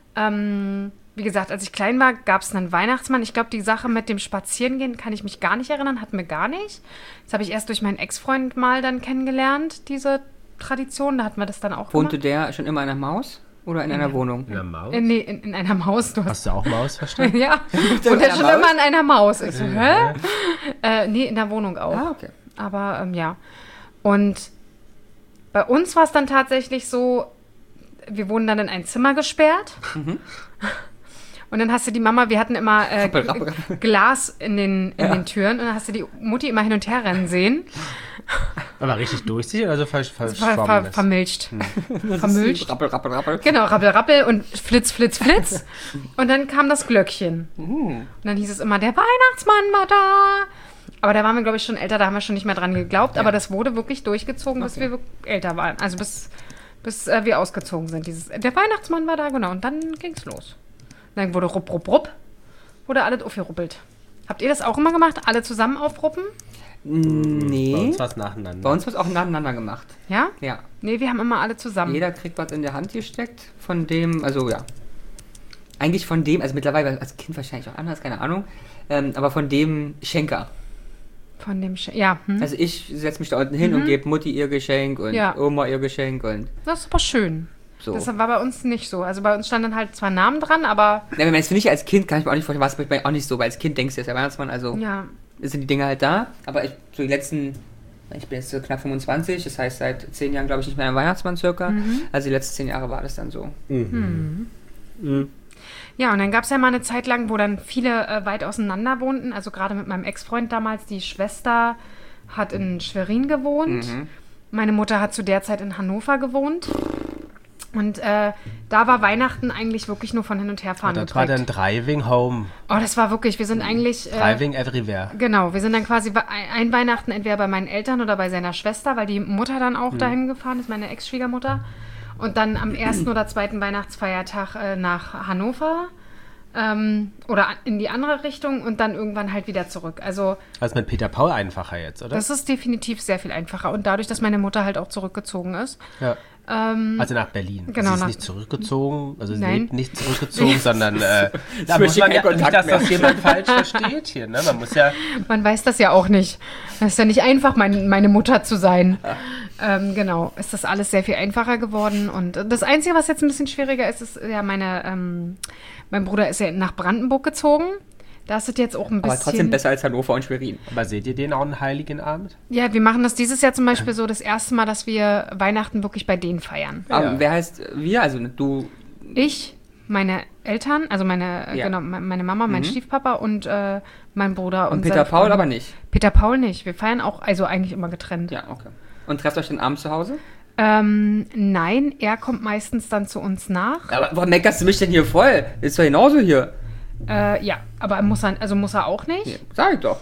wie gesagt, als ich klein war, gab es einen Weihnachtsmann. Ich glaube, die Sache mit dem Spazierengehen kann ich mich gar nicht erinnern, hatten wir gar nicht. Das habe ich erst durch meinen Ex-Freund mal dann kennengelernt, diese Tradition. Da hatten wir das dann auch Wohnte gemacht. der schon immer in einer Maus oder in einer Wohnung? In der Maus? Nee, in einer Maus. Du hast Hast du auch Maus verstanden? ja, in und er einer schon Maus? immer in einer Maus. Ich so, hä? Nee, in der Wohnung auch. Ah, okay. Aber ja. Und bei uns war es dann tatsächlich so, wir wurden dann in ein Zimmer gesperrt. Und dann hast du die Mama, wir hatten immer Rappel. Glas in den Türen. Und dann hast du die Mutti immer hin und her rennen sehen. Aber richtig durchsichtig oder so verschwommen? Vermilcht. Vermilcht. Rappel, rappel, rappel. Genau, Rappel, Rappel und Flitz, Flitz, Flitz. Und dann kam das Glöckchen. Und dann hieß es immer, der Weihnachtsmann war da. Aber da waren wir, glaube ich, schon älter, da haben wir schon nicht mehr dran geglaubt. Aber das wurde wirklich durchgezogen, bis wir älter waren. Also bis wir ausgezogen sind. Der Weihnachtsmann war da, genau. Und dann ging's los. Dann wurde rupp, rupp, rupp. Wurde alles aufgeruppelt. Habt ihr das auch immer gemacht? Alle zusammen aufruppen? Nee. Bei uns war es nacheinander. Bei uns wird es auch nacheinander gemacht. Ja? Ja. Nee, wir haben immer alle zusammen. Jeder kriegt was in der Hand gesteckt, von dem, also ja. Eigentlich von dem, also mittlerweile als Kind wahrscheinlich auch anders, keine Ahnung. Aber von dem Schenker. Von dem ja. Also ich setze mich da unten hin und gebe Mutti ihr Geschenk und Ja. Oma ihr Geschenk und Das ist aber schön. so. Das war bei uns nicht so. Also bei uns standen dann halt zwar Namen dran, aber Ja, wenn man es für nicht als Kind, kann ich mir auch nicht vorstellen, war es bei mir auch nicht so, weil als Kind denkst du, ist der Weihnachtsmann, also ja. sind die Dinge halt da. Aber ich bin jetzt so knapp 25, das heißt seit 10 Jahren, glaube ich, nicht mehr ein Weihnachtsmann circa. Also die letzten 10 Jahre war das dann so. Ja, und dann gab es ja mal eine Zeit lang, wo dann viele weit auseinander wohnten. Also gerade mit meinem Ex-Freund damals, die Schwester hat in Schwerin gewohnt. Meine Mutter hat zu der Zeit in Hannover gewohnt. Und da war Weihnachten eigentlich wirklich nur von hin und her fahren Das war dann Driving Home. Oh, das war wirklich, wir sind eigentlich... Driving Everywhere. Genau, wir sind dann quasi ein Weihnachten entweder bei meinen Eltern oder bei seiner Schwester, weil die Mutter dann auch dahin gefahren ist, meine Ex-Schwiegermutter. Und dann am ersten oder zweiten Weihnachtsfeiertag nach Hannover oder in die andere Richtung und dann irgendwann halt wieder zurück. Also Das ist mit Peter Paul einfacher jetzt, oder? das ist definitiv sehr viel einfacher. Und dadurch, dass meine Mutter halt auch zurückgezogen ist. Ja. Also nach Berlin. Genau, Sie ist nach- nicht zurückgezogen, also sie Nein. lebt nicht zurückgezogen, sondern da muss möchte man ja keinen nicht, Kontakt dass das mehr. jemand falsch versteht hier. Ne? Man muss ja, Man weiß das ja auch nicht. Das ist ja nicht einfach, meine Mutter zu sein. Genau, ist das alles sehr viel einfacher geworden. Und das Einzige, was jetzt ein bisschen schwieriger ist, ist ja mein Bruder ist ja nach Brandenburg gezogen. Da ist es jetzt auch ein bisschen... Aber trotzdem besser als Hannover und Schwerin. aber seht ihr den auch einen Heiligen Abend? Ja, wir machen das dieses Jahr zum Beispiel so das erste Mal, dass wir Weihnachten wirklich bei denen feiern. Aber wer heißt wir? Also du. Ich, meine Eltern, also meine Mama, mein Stiefpapa und mein Bruder. Und Peter sein Paul Freund. aber nicht. Peter Paul nicht. Wir feiern auch, also eigentlich immer getrennt. Ja, okay. Und trefft euch dann abends zu Hause? Nein, er kommt meistens dann zu uns nach. Aber warum meckerst du mich denn hier voll? Ist doch genauso hier. Ja, aber muss er auch nicht. Ja, sag ich doch.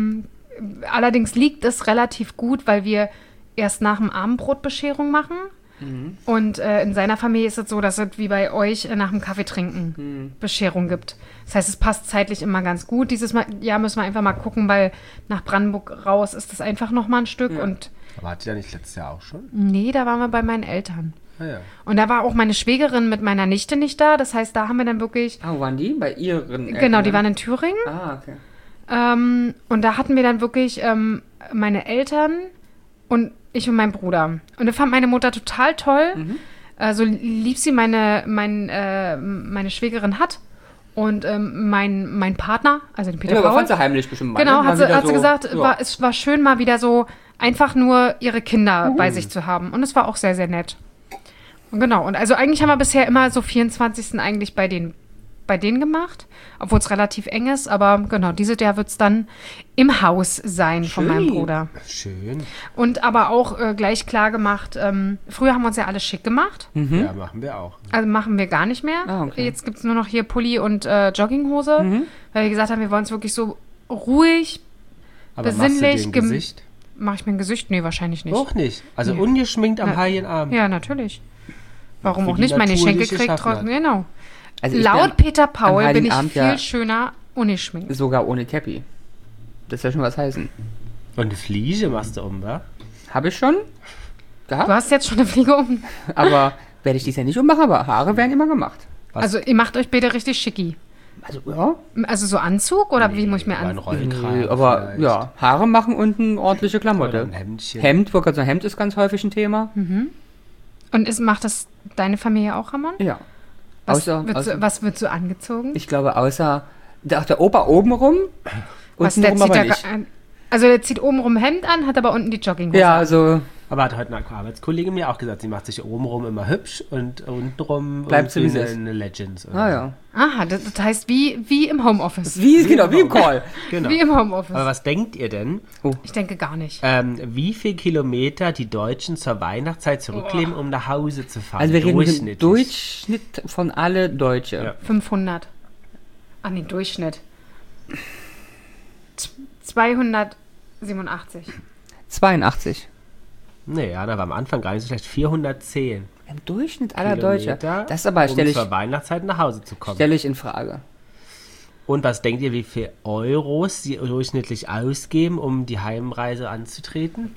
Allerdings liegt es relativ gut, weil wir erst nach dem Abendbrot Bescherung machen. Und in seiner Familie ist es so, dass es wie bei euch nach dem Kaffee trinken Bescherung gibt. Das heißt, es passt zeitlich immer ganz gut. Dieses Jahr müssen wir einfach mal gucken, weil nach Brandenburg raus ist das einfach noch mal ein Stück. Und Aber hattet ihr nicht letztes Jahr auch schon? nee, da waren wir bei meinen Eltern. Ah, ja. Und da war auch meine Schwägerin mit meiner Nichte nicht da. Das heißt, da haben wir dann wirklich... Ah, wo waren die? Bei ihren Eltern? Genau, die waren in Thüringen. Ah, okay. Und da hatten wir dann wirklich meine Eltern und ich und mein Bruder. Und das fand meine Mutter total toll. So lieb sie meine Schwägerin hat. Und mein Partner, also den Peter Ja, aber Paul. fand sie heimlich bestimmt mal. Genau, ne? hat sie Mal wieder gesagt, ja. es war schön, mal wieder so einfach nur ihre Kinder bei sich zu haben. Und es war auch sehr, sehr nett. Und genau, und also eigentlich haben wir bisher immer so 24. eigentlich bei denen gemacht, obwohl es relativ eng ist. Aber genau, dieses Jahr wird es dann im Haus sein von meinem Schön. Bruder. Schön. Und aber auch gleich klar gemacht, früher haben wir uns ja alle schick gemacht. Ja, machen wir auch. Also machen wir gar nicht mehr. Ah, okay. Jetzt gibt es nur noch hier Pulli und Jogginghose, weil wir gesagt haben, wir wollen es wirklich so ruhig, Aber besinnlich. machst du dir ein Gesicht? Mache ich mir ein Gesicht? Nee, wahrscheinlich nicht. Auch nicht. Also Nee. ungeschminkt am Na, Heiligen Abend. Ja, natürlich. Warum Für auch die nicht? Meine Schenkel natürliche kriegt Schaffner. trotzdem, genau. Also ich Laut bin Peter Paul am bin ich Heiligen Abend viel ja schöner ungeschminkt. sogar ohne Cappy. Das soll schon was heißen. Und eine Fliege machst du wa? Habe ich schon Du gehabt, hast jetzt schon eine Fliege um. aber werde ich dies ja nicht ummachen, aber Haare werden immer gemacht. Was? Also ihr macht euch bitte richtig schicki. Also ja, Also so Anzug oder wie muss ich mir Oder ein anziehen? Rollkragen aber vielleicht. ja, Haare machen und eine ordentliche Oder Klamotte. ein Hemdchen. Hemd, wollte gerade sagen, Hemd ist ganz häufig ein Thema. Und macht das deine Familie auch, Ramon? Ja. Was, Außer- was wird so angezogen? Ich glaube, außer der Opa oben rum, Was, unten der rum zieht aber ja nicht. also der zieht oben rum Hemd an, hat aber unten die Jogginghose. Ja, an. also Aber hat heute eine Arbeitskollegin mir auch gesagt, sie macht sich obenrum immer hübsch und untenrum Bleibt so, wie irgendwie sie ist. eine Legends. Oder ah so. ja. Aha, das heißt wie im Homeoffice. Wie im Call. Genau. Wie im Homeoffice. Aber was denkt ihr denn, Ich denke gar nicht. wie viel Kilometer die Deutschen zur Weihnachtszeit zurücklegen, um nach Hause zu fahren? Also wir reden im Durchschnittlich. Durchschnitt von alle Deutsche. Ja. 500. An den Durchschnitt. 287. 82. Naja, da war am Anfang gar nicht so schlecht. 410 Im Durchschnitt aller Deutsche. Kilometer, Das aber um zur Weihnachtszeit nach Hause zu kommen. stelle ich in Frage. Und was denkt ihr, wie viel Euros sie durchschnittlich ausgeben, um die Heimreise anzutreten?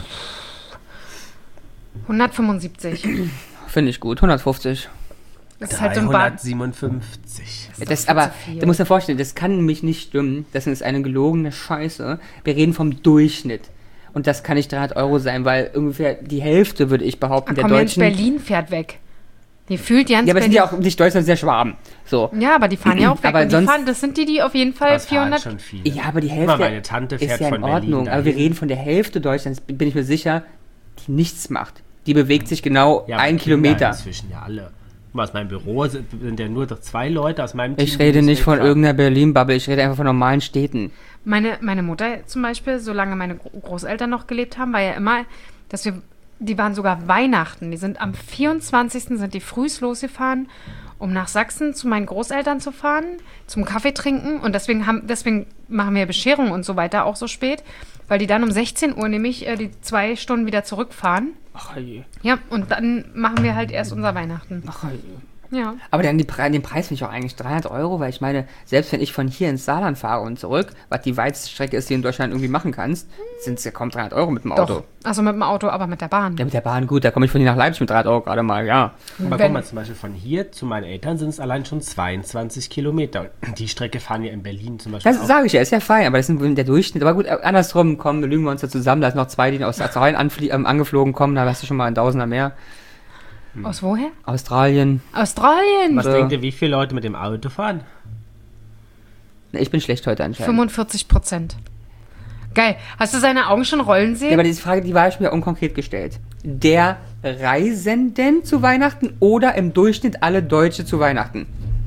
175. Finde ich gut. 150. Das ist halt so ein Bad. 357. Das viel aber, zu viel. du musst dir vorstellen, das kann nämlich nicht stimmen. Das ist eine gelogene Scheiße. Wir reden vom Durchschnitt. Und das kann nicht 300 Euro sein, weil ungefähr die Hälfte, würde ich behaupten, der Komm, Jens Deutschen... Berlin fährt weg. Die fühlt Jens Ja, aber es sind Berlin. ja auch nicht Deutschland, sind ja Schwaben. So. Ja, aber die fahren ja auch weg. Aber Und die sonst- fahren, das sind die auf jeden Fall Das fahren 400. schon viele. Ja, aber die Guck Hälfte mal, meine Tante ist fährt ja in von Berlin Ordnung. Aber wir dahin. reden von der Hälfte Deutschlands, bin ich mir sicher, die nichts macht. Die bewegt sich genau Ja, aber einen Kinder Kilometer. Inzwischen ja alle. Guck mal, aus meinem Büro sind ja nur 2 Leute aus meinem Team. Ich rede die nicht von wegfahren. irgendeiner Berlin-Bubble, ich rede einfach von normalen Städten. Meine Mutter zum Beispiel, solange meine Großeltern noch gelebt haben, war ja immer, dass die waren sogar Weihnachten. Die sind am 24. sind die frühs losgefahren, um nach Sachsen zu meinen Großeltern zu fahren, zum Kaffee trinken. Und deswegen machen wir Bescherung und so weiter auch so spät, weil die dann um 16 Uhr nämlich die 2 Stunden wieder zurückfahren. Ach je. Ja, und dann machen wir halt erst unser Weihnachten. Ach je. Ja. Aber dann den Preis finde ich auch eigentlich 300 Euro, weil ich meine, selbst wenn ich von hier ins Saarland fahre und zurück, was die weiteste Strecke ist, die du in Deutschland irgendwie machen kannst, sind es ja kaum 300 Euro mit dem Auto. Doch. Also mit dem Auto, aber mit der Bahn. Ja, mit der Bahn gut, da komme ich von hier nach Leipzig mit 300 Euro gerade mal, ja. Aber Wenn- guck mal, zum Beispiel von hier zu meinen Eltern sind es allein schon 22 Kilometer. Die Strecke fahren wir in Berlin zum Beispiel Das auch. sage ich ja, ist ja fein, aber das ist der Durchschnitt. Aber gut, andersrum, komm, da lügen wir uns da zusammen, da sind noch 2, die aus Australien angeflogen kommen, da hast du schon mal ein Tausender mehr. Aus woher? Australien, Australien. Was So. denkt ihr, wie viele Leute mit dem Auto fahren? Na, ich bin schlecht heute anscheinend. 45%. Geil. Hast du seine Augen schon rollen sehen? Ja, aber diese Frage, die war ich mir unkonkret gestellt. Der Reisenden zu Weihnachten oder im Durchschnitt alle Deutsche zu Weihnachten?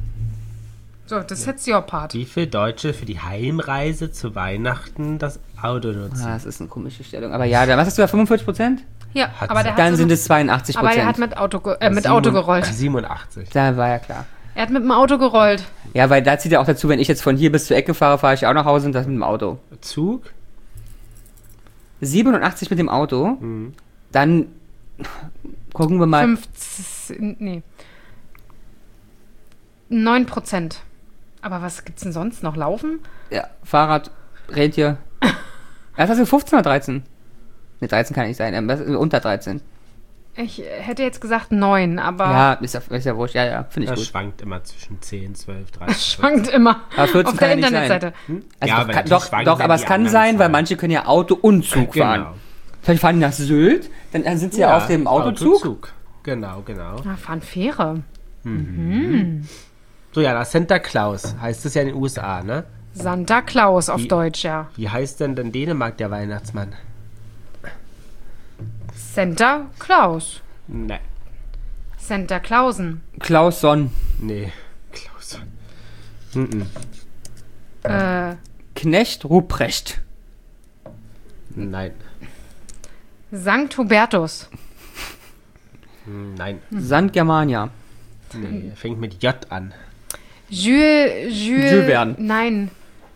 So, das ist jetzt your part. Wie viele Deutsche für die Heimreise zu Weihnachten das Auto nutzen? Ah, das ist eine komische Stellung. Aber ja, was hast du da, 45%? Ja, Hat aber sie. der hat Dann so sind es 82%. aber er hat mit Auto gerollt. 87. Da war ja klar. Er hat mit dem Auto gerollt. Ja, weil da zieht ja auch dazu, wenn ich jetzt von hier bis zur Ecke fahre, fahre ich auch nach Hause und das mit dem Auto. Zug? 87 mit dem Auto, dann Gucken wir mal. 9%. Aber was gibt's denn sonst noch? Laufen? Ja, Fahrrad, Rentier. Was hast du, 15 oder 13? Ne, 13 kann nicht sein, unter 13. Ich hätte jetzt gesagt 9, aber... Ja, ist ja wurscht, ja, finde ich Das gut. schwankt immer zwischen 10, 12, 13. Es schwankt immer Aber 14 auf kann der ja nicht sein. Internetseite. Also Ja, doch, aber kann, die doch, schwanken, doch wenn aber es die kann anderen sein, weil zahlen. manche können ja Auto und Zug fahren. Vielleicht fahren die nach Sylt, dann sind sie ja auf dem Autozug. Genau. Fahren Fähre. So, ja, das Santa Claus heißt es ja in den USA, ne? Santa Claus auf Deutsch, ja. Wie heißt denn in Dänemark der Weihnachtsmann? Santa Claus. Ne, Santa Clausen. Klaus Sonn. nee, Klaus. Knecht Ruprecht. Nein, Sankt Hubertus. nein, St. Germania. nee, fängt mit J an. Jules Verne. Nein.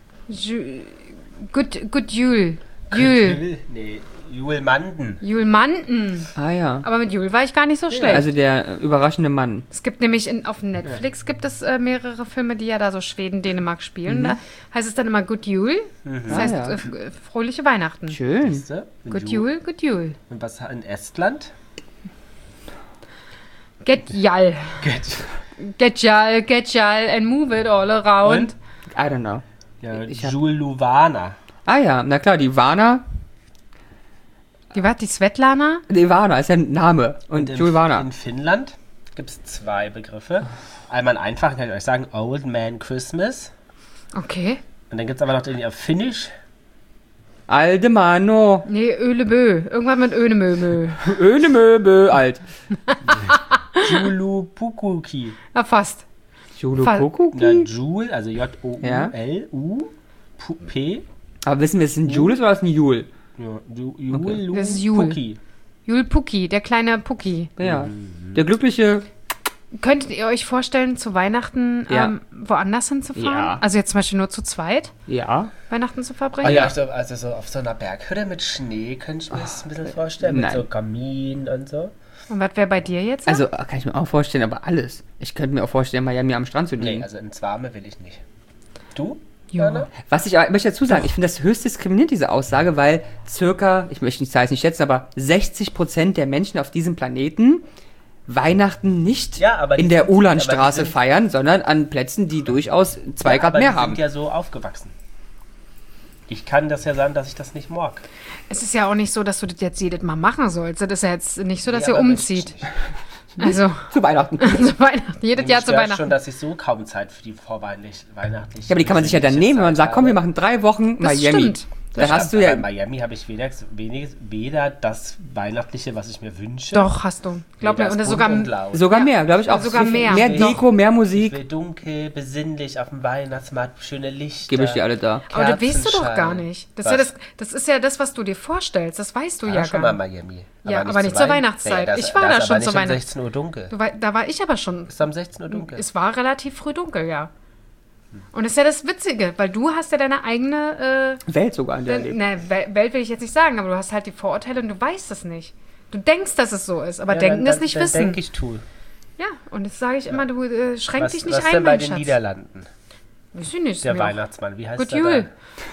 Good Jul. Jul. Nee, Jule Manden. Julmanden. Ah ja. Aber mit Jul war ich gar nicht so schlecht. Also der überraschende Mann. Es gibt nämlich auf Netflix gibt es mehrere Filme, die ja da so Schweden, Dänemark spielen. Da heißt es dann immer Good Jul. Das heißt Ah, ja. fröhliche Weihnachten. Schön. Siehste? In Good Jul, Good Jul. Und was in Estland? Get Jal. Get Jal and move it all around. I don't know. Ja, Ich hab- Jule Luvana. Ah ja, na klar, die Vana. Die war die Svetlana? Die Vana ist ja ein Name. Und Jules Vana. In Finnland gibt es zwei Begriffe. Einmal einen einfachen, kann ich euch sagen, Old Man Christmas. Okay. Und dann gibt es aber noch den auf Finnisch. Aldemano. Nee, Ölebö. Irgendwann mit Önemö. Önemöbel alt. Julupukuki. Na, fast. Julu Ja, Kukuki. Joule, also J-O-U-L-U-P. Aber wissen wir, ist es ein Jules oder ist es ein Jul? Ja, Das ist Jul. Julupuki. Jul Puki, der kleine Puki. Ja. Der glückliche. Könntet ihr euch vorstellen, zu Weihnachten Ja. woanders hinzufahren? Ja. Also jetzt zum Beispiel nur zu zweit Ja. Weihnachten zu verbringen? Ah, ja, also so auf so einer Berghütte mit Schnee könnte ich mir das ein bisschen vorstellen. Mit nein. so Kamin und so. Und was wäre bei dir jetzt? Also kann ich mir auch vorstellen, aber alles. Ich könnte mir auch vorstellen, Miami am Strand zu liegen. Nee, also ins Warme will ich nicht. Du? Ja. Jana? Was ich aber möchte dazu sagen, ich finde das höchst diskriminierend, diese Aussage, weil circa, ich möchte die Zahl jetzt nicht schätzen, aber 60% der Menschen auf diesem Planeten Weihnachten nicht Ja, aber die in der sind- Ulanstraße aber die sind- feiern, sondern an Plätzen, die durchaus 2 Grad aber mehr die haben. sind ja so aufgewachsen. Ich kann das ja sagen, dass ich das nicht mag. Es ist ja auch nicht so, dass du das jetzt jedes Mal machen sollst. Das ist ja jetzt nicht so, dass Nee, ihr aber umzieht. Also Zu Weihnachten. zu Weihnachten, jedes Jahr Mich zu stört Weihnachten. schon, dass ich so kaum Zeit für die weihnachtliche. Ja, aber die kann man sich ja dann nehmen, wenn man sagt, komm, wir machen 3 Wochen Das Miami. stimmt. Dann hast du ja. In Miami habe ich weder das Weihnachtliche, was ich mir wünsche. Doch, hast du. Glaub mir. das und das bunt sogar und laut. Sogar Ja, mehr, glaube ich auch. sogar mehr. Mehr Doch. Deko, mehr Ich Musik. will dunkel, besinnlich auf dem Weihnachtsmarkt, schöne Lichter. Gebe ich dir alle da. Aber das weißt du doch Kerzenschein. gar nicht. Das ist ja das, was du dir vorstellst. Das weißt du ja schon gar mal nicht. Miami. Ja, aber nicht zur Weihnachtszeit. Ich war da ist schon aber zur nicht um Weihnachts- 16 Uhr dunkel. Da war ich aber schon. Ist um 16 Uhr dunkel. Es war relativ früh dunkel, ja. Und das ist ja das Witzige, weil du hast ja deine eigene Welt sogar in der Leben. Welt will ich jetzt nicht sagen, aber du hast halt die Vorurteile und du weißt es nicht. Du denkst, dass es so ist, aber Ja, denken dann- ist nicht dann wissen. Denke ich, tu. Ja, und das sage ich immer, du schränk Was, dich nicht was ein, denn bei mein den Schatz. Niederlanden? Weiß ich nicht. Der mir auch- Weihnachtsmann, wie heißt Gut der Jul. da?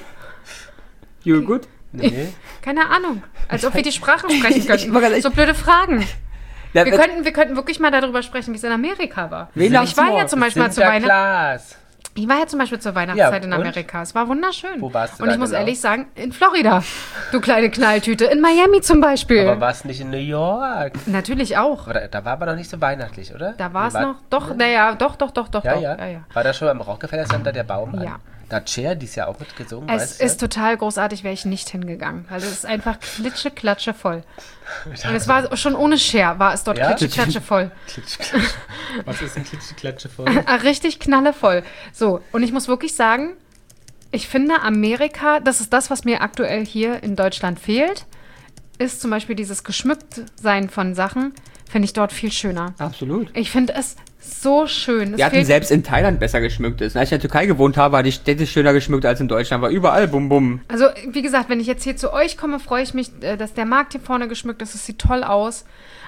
You good? Nee. Keine Ahnung. Als ob wir die Sprache sprechen könnten. wollte gerade- So blöde Fragen. Ja, Wir könnten wirklich mal darüber sprechen, wie es in Amerika war. Wen Ich war ja zum Beispiel mal zu Weihnachten. Sinterklaas. Ich war ja zum Beispiel zur Weihnachtszeit in und? Amerika. Es war wunderschön. Wo warst du Und da ich muss genau? ehrlich sagen, in Florida. Du kleine Knalltüte. In Miami zum Beispiel. Aber war es nicht in New York? Natürlich auch. Oder, da war aber noch nicht so weihnachtlich, oder? Da war es Nee, noch. Doch, naja, doch. Ja, Ja, ja. ja. War da schon beim Rockefeller Center der Baum an? Ja. Da hat Cher dies Jahr auch mitgesungen, Es weißt du? ist total großartig, wäre ich nicht hingegangen. Weil es ist einfach klitsche-klatsche voll. Und es war schon ohne Share, war es dort Ja? klitsche-klatsche voll. Was ist ein Klitsche voll? Richtig knallevoll. So, und ich muss wirklich sagen, ich finde Amerika, das ist das, was mir aktuell hier in Deutschland fehlt, ist zum Beispiel dieses Geschmücktsein von Sachen, finde ich dort viel schöner. Absolut. Ich finde es so schön. Es Wir hatten fehlt- selbst in Thailand besser geschmücktes. Als ich in der Türkei gewohnt habe, war die Städte schöner geschmückt als in Deutschland. War überall bum bum. Also, wie gesagt, wenn ich jetzt hier zu euch komme, freue ich mich, dass der Markt hier vorne geschmückt ist. Es sieht toll aus.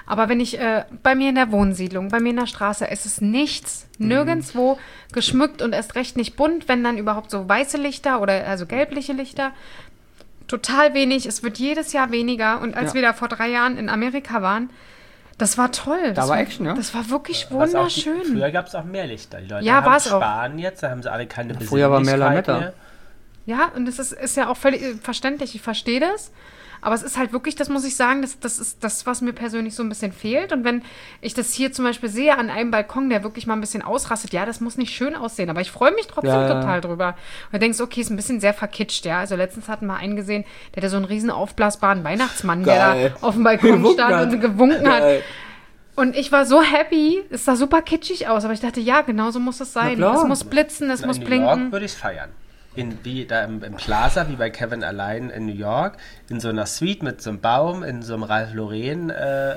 Aber wenn ich bei mir in der Wohnsiedlung, bei mir in der Straße, es ist nichts, nirgendwo geschmückt und erst recht nicht bunt, wenn dann überhaupt so weiße Lichter oder also gelbliche Lichter. Total wenig. Es wird jedes Jahr weniger. Und als wir da vor 3 Jahren in Amerika waren, das war toll. Da war Action, ja. Das war wirklich Was auch wunderschön. Früher gab es auch mehr Lichter. Die Leute Ja, haben war's auch. sparen jetzt, da haben sie alle keine Früher war mehr Besinnlichkeit Lametta. mehr. Ja, und das ist ja auch völlig verständlich. Ich verstehe das. Aber es ist halt wirklich, das muss ich sagen, das ist das, was mir persönlich so ein bisschen fehlt. Und wenn ich das hier zum Beispiel sehe an einem Balkon, der wirklich mal ein bisschen ausrastet, ja, das muss nicht schön aussehen. Aber ich freue mich trotzdem total drüber. Und du denkst, okay, ist ein bisschen sehr verkitscht, ja. Also letztens hatten wir einen gesehen, der hatte so einen riesen aufblasbaren Weihnachtsmann, der da auf dem Balkon stand und gewunken hat. Und ich war so happy, es sah super kitschig aus, aber ich dachte, ja, genau so muss es sein. Es muss blitzen, es muss In New blinken. York würde ich es feiern. Wie da im Plaza, wie bei Kevin allein in New York, in so einer Suite mit so einem Baum, in so einem Ralph Lauren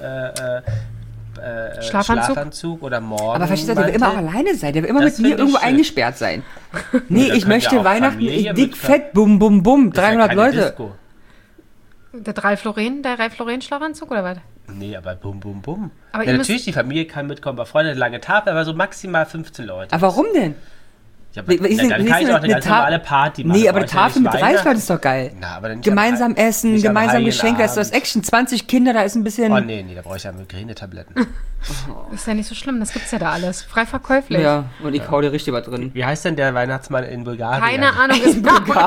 Schlafanzug oder morgen. Aber verstehst du, der will immer auch alleine sein. Der will immer Das mit mir find ich irgendwo schön. eingesperrt sein. Nee, da ich könnt möchte ihr auch Weihnachten Familie dick, mit- fett, bum, bum, bum, Ist ja 300 keine Leute. Disco. Der Ralph Lauren Schlafanzug oder was? Nee, aber bum, bum, bum. Aber Ja, ihr natürlich, die Familie kann mitkommen, bei Freunden eine lange Tafel, aber so maximal 15 Leute. Aber warum denn? Ja, aber, Wie- wie- na, dann wie- kann ich wie- auch eine eine ganz Ta- normale Party machen. Nee, aber Da eine brauche ich ja Tafel mit nicht 30 Leuten Weihnachten. ist doch geil. Na, aber dann nicht Gemeinsam essen, nicht am gemeinsam Heiligen Geschenke, da ist das Abend. Action. 20 Kinder, da ist ein bisschen... Oh nee, da brauche ich ja Migräne-Tabletten. Ist ja nicht so schlimm, das gibt's ja da alles. Frei verkäuflich. Ja, und ich hau dir richtig was drin. Wie heißt denn der Weihnachtsmann in Bulgarien? Keine Ahnung, ist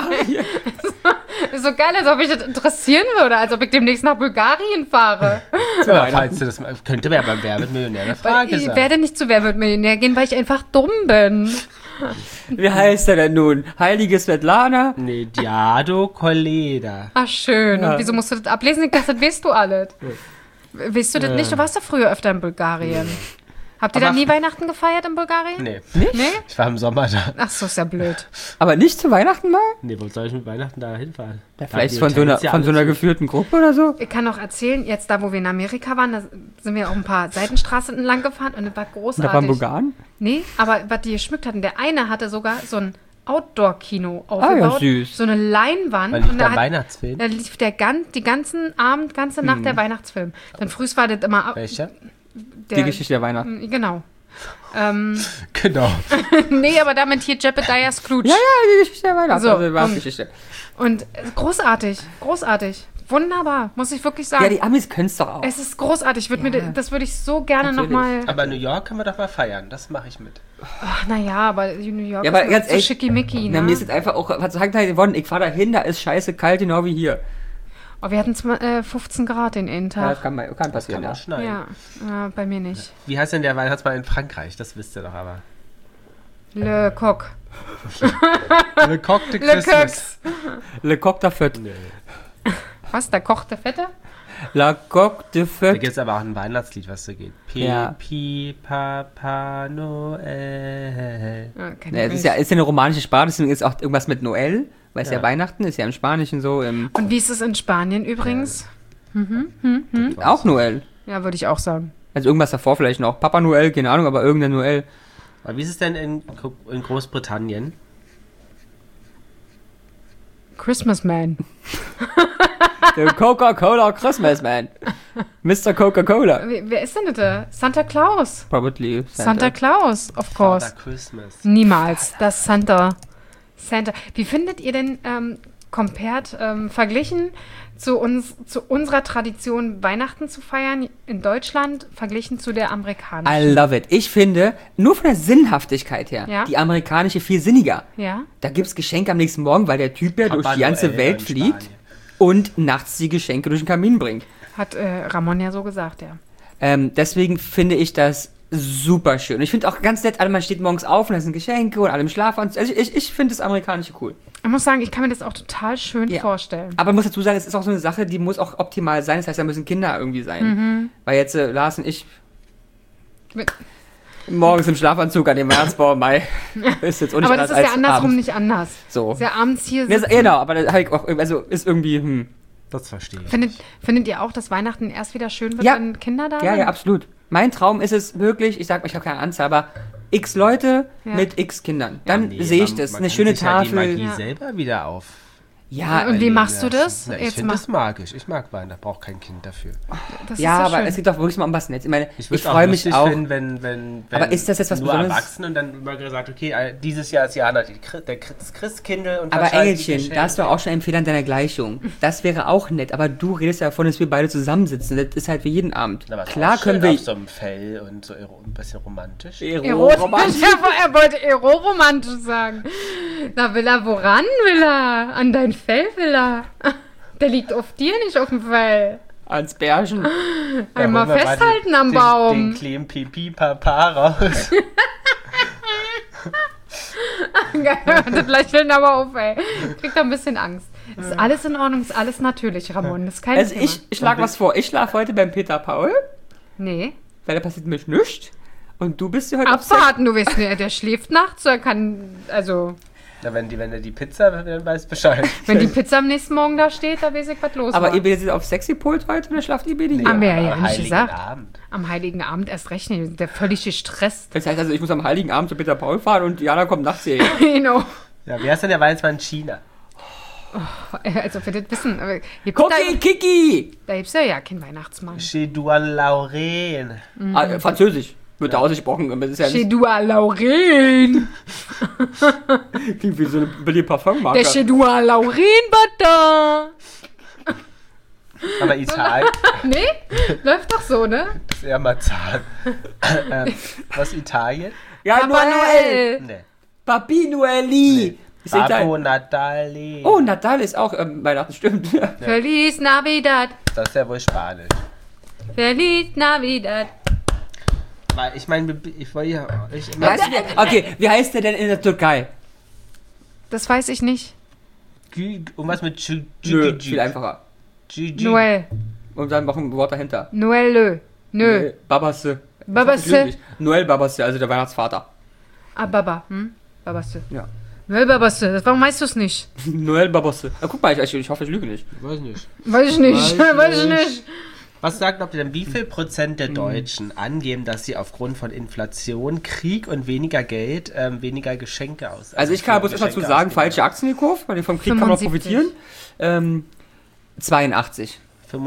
Ist so geil, als ob ich das interessieren würde, als ob ich demnächst nach Bulgarien fahre. Ja, falls du das könnte ja beim Wer wird Millionär eine Weil Frage ich sein. werde nicht zu Wer wird Millionär gehen, weil ich einfach dumm bin. Wie heißt der denn nun? Heilige Svetlana? Nee, Diado Koleda. Ach, schön. Und wieso musst du das ablesen? Ich dachte, das weißt du alles. Weißt du das nicht? Du warst doch früher öfter in Bulgarien. Habt ihr da Aber- nie Weihnachten gefeiert in Bulgarien? Nee, Nee? ich war im Sommer da. Ach so, ist ja blöd. Aber nicht zu Weihnachten mal? Nee, wo soll ich mit Weihnachten da hinfahren? Ja, Da vielleicht die von so einer, Hotels ja von so alle einer zu. geführten Gruppe oder so? Ich kann noch erzählen, jetzt da, wo wir in Amerika waren, da sind wir auch ein paar Seitenstraßen entlang gefahren und das war großartig. Da waren Bulgaren? Nee, aber was die geschmückt hatten, der eine hatte sogar so ein Outdoor-Kino aufgebaut. süß. So eine Leinwand. Weil ich und da da hat, Weihnachtsfilm. da lief die ganze Nacht der Weihnachtsfilm. Dann frühs war das immer... Welcher? Der, Die Geschichte der Weihnachten. Genau. Genau. Nee, aber damit hier Jebediah Scrooge. Ja, die Geschichte der Weihnachten. So, Also, Weihnachtsgeschichte. Und großartig, großartig. Wunderbar, muss ich wirklich sagen. Ja, die Amis können es doch auch. Es ist großartig. Das würde ich so gerne Natürlich. nochmal... Aber New York können wir doch mal feiern. Das mache ich mit. Ach, naja, aber New York Ja, aber ist ganz so ehrlich, schickimicki, Na, ne? mir ist jetzt einfach auch, was sagt halt geworden, ich fahre da hin, da ist scheiße kalt, genau wie hier. Oh, wir hatten 15 Grad den einen Ja, das Tag. kann passieren, Kann ja. auch schneiden. Ja, bei mir nicht. Wie heißt denn der Weihnachtsmann in Frankreich? Das wisst ihr doch aber. Le Coq. Le Coq de Le Christmas. Le Coq de Fête. Was, der kochte Fette? La Coq de Da Fête. gibt es aber auch ein Weihnachtslied, was so geht. Ja. Papa Noel. Ja, Ja, es ist ja eine romanische Sprache, deswegen ist auch irgendwas mit Noel, weil es ja Weihnachten ist, ja im Spanischen so, Und wie ist es in Spanien übrigens? auch Noel. Ja, würde ich auch sagen. Also irgendwas davor vielleicht noch. Papa Noel, keine Ahnung, aber irgendein Noel. Aber wie ist es denn in Großbritannien? Christmas Man. Der Coca-Cola Christmas Man. Mr. Coca-Cola. Wer ist denn das? Santa Claus. Probably. Santa Claus, of course. Father Christmas. Niemals. Das Santa. Wie findet ihr denn compared, verglichen zu unserer Tradition, Weihnachten zu feiern in Deutschland, verglichen zu der amerikanischen? I love it. Ich finde, nur von der Sinnhaftigkeit her, Ja. die amerikanische viel sinniger. Ja? Da gibt's Geschenke am nächsten Morgen, weil der Typ ja Papa durch die ganze Noel Welt in fliegt Spanien. und nachts die Geschenke durch den Kamin bringt. Hat Ramon ja so gesagt, ja. Deswegen finde ich das super schön. Und ich finde auch ganz nett, man steht morgens auf und da sind Geschenke und alle im Schlafanzug. Also ich finde das Amerikanische cool. Ich muss sagen, ich kann mir das auch total schön Ja. vorstellen. Aber ich muss dazu sagen, es ist auch so eine Sache, die muss auch optimal sein. Das heißt, da müssen Kinder irgendwie sein. Weil jetzt Lars und ich Mit- morgens im Schlafanzug an dem Weihnachtsbaum, Mai, ist jetzt auch nicht Aber das anders ist ja als andersrum abends. nicht anders. So. Ist ja abends hier. Ja, sitzen. genau, aber das halt auch, also ist irgendwie, Das verstehe ich. Findet ihr auch, dass Weihnachten erst wieder schön wird, Ja. wenn Kinder da Ja, sind? ja, absolut. Mein Traum ist es wirklich, ich habe keine Anzahl, aber x Leute Ja. mit x Kindern. Dann Nee, sehe ich man- das, man eine kann schöne sich ja die Tafel. Magie Ja. selber wieder auf. Ja, Und wie machst du das? Na, ich Jetzt finde mach- das magisch. Ich mag Wein, da braucht kein Kind dafür. Das ja, ist so aber schön. es geht doch wirklich mal um was Nettes. Ich meine, ich würd's freue mich lustig auch. finden, wenn Aber ist das jetzt was nur Besonderes? Erwachsene und dann immer gesagt, okay, dieses Jahr ist Jana das Christkindl und Aber verteilt die Engelchen, da hast du Geschenke. auch schon einen Fehler in deiner Gleichung. Das wäre auch nett, aber du redest ja davon, dass wir beide zusammensitzen. Das ist halt wie jeden Abend. Na, aber ist Klar auch können schön wir... auf so einem Fell und so ein bisschen romantisch. Erotisch. Er wollte Ero-romantisch sagen. Na, will er woran will er? An dein Fell will er. Der liegt auf dir, nicht auf dem Fell. Ans Bärchen. Einmal holen wir mal festhalten am Den Baum. kleinen Pipi-Papa raus. Das lächeln aber auf, ey. Kriegt er ein bisschen Angst. Ist alles in Ordnung, ist alles natürlich, Ramon. Das ist kein Also Thema. ich schlage was vor. Ich schlafe heute beim Peter Paul, Nee. weil da passiert mir nichts. Und du bist ja heute auf Abwarten, du weißt nicht, der schläft nachts, so er kann, also, Na, wenn er die Pizza, dann weiß Bescheid. wenn die Pizza am nächsten Morgen da steht, da weiß ich, was los Aber war. ihr seid jetzt auf Sexypult heute oder schlaft ihr beide hier? Haben wir ja am nicht Heiligen gesagt. Abend. Am Heiligen Abend erst recht nicht, der völlig gestresst. Das heißt also, ich muss am Heiligen Abend zu Peter Paul fahren und Jana kommt nachts hierher. Genau. Ja, wer ist denn der Weihnachtsmann in China? Also, wir das wissen, aber Cookie, Kiki! da gibt's ja keinen Weihnachtsmann. Chez Duan Lauren. Französisch. Wird da ausgesprochen. aber Das ist ja Chez nicht, Dua Lauren. klingt wie so eine billige Parfummarke. Der Chez Dua Lauren Butter. Aber Italien Nee? Läuft doch so, ne? ist eher Marzahn. Was Italien? Ja, Papa Noel. Nee. Papi Noeli. Ist Babbo Italien. Natale. Oh, Natal ist auch Weihnachten, stimmt. Feliz Navidad. Das ist ja wohl Spanisch. Feliz Navidad. Weil ich meine, ich wollte ja. Weißt du, okay, wie heißt der denn in der Türkei? Das weiß ich nicht. Irgendwas mit Nö, viel einfacher. Noel. Und dann noch ein Wort dahinter. Noel. Nö. Babasse. Babasse. Noel Babasse, also der Weihnachtsvater. Ah, Baba. Babasse. Ja. Noel Babasse. Warum weißt du es nicht? Noel Babasse. Guck mal, ich hoffe, ich lüge nicht. Weiß nicht. Weiß ich nicht. Weiß Weiß ich nicht. Was sagt ihr denn, wie viel Prozent der Deutschen angeben, dass sie aufgrund von Inflation, Krieg und weniger Geld weniger Geschenke aus? Also ich kann bloß erstmal zu sagen, falsche Aktien gekauft, weil vom Krieg kann man noch 75. profitieren. 82.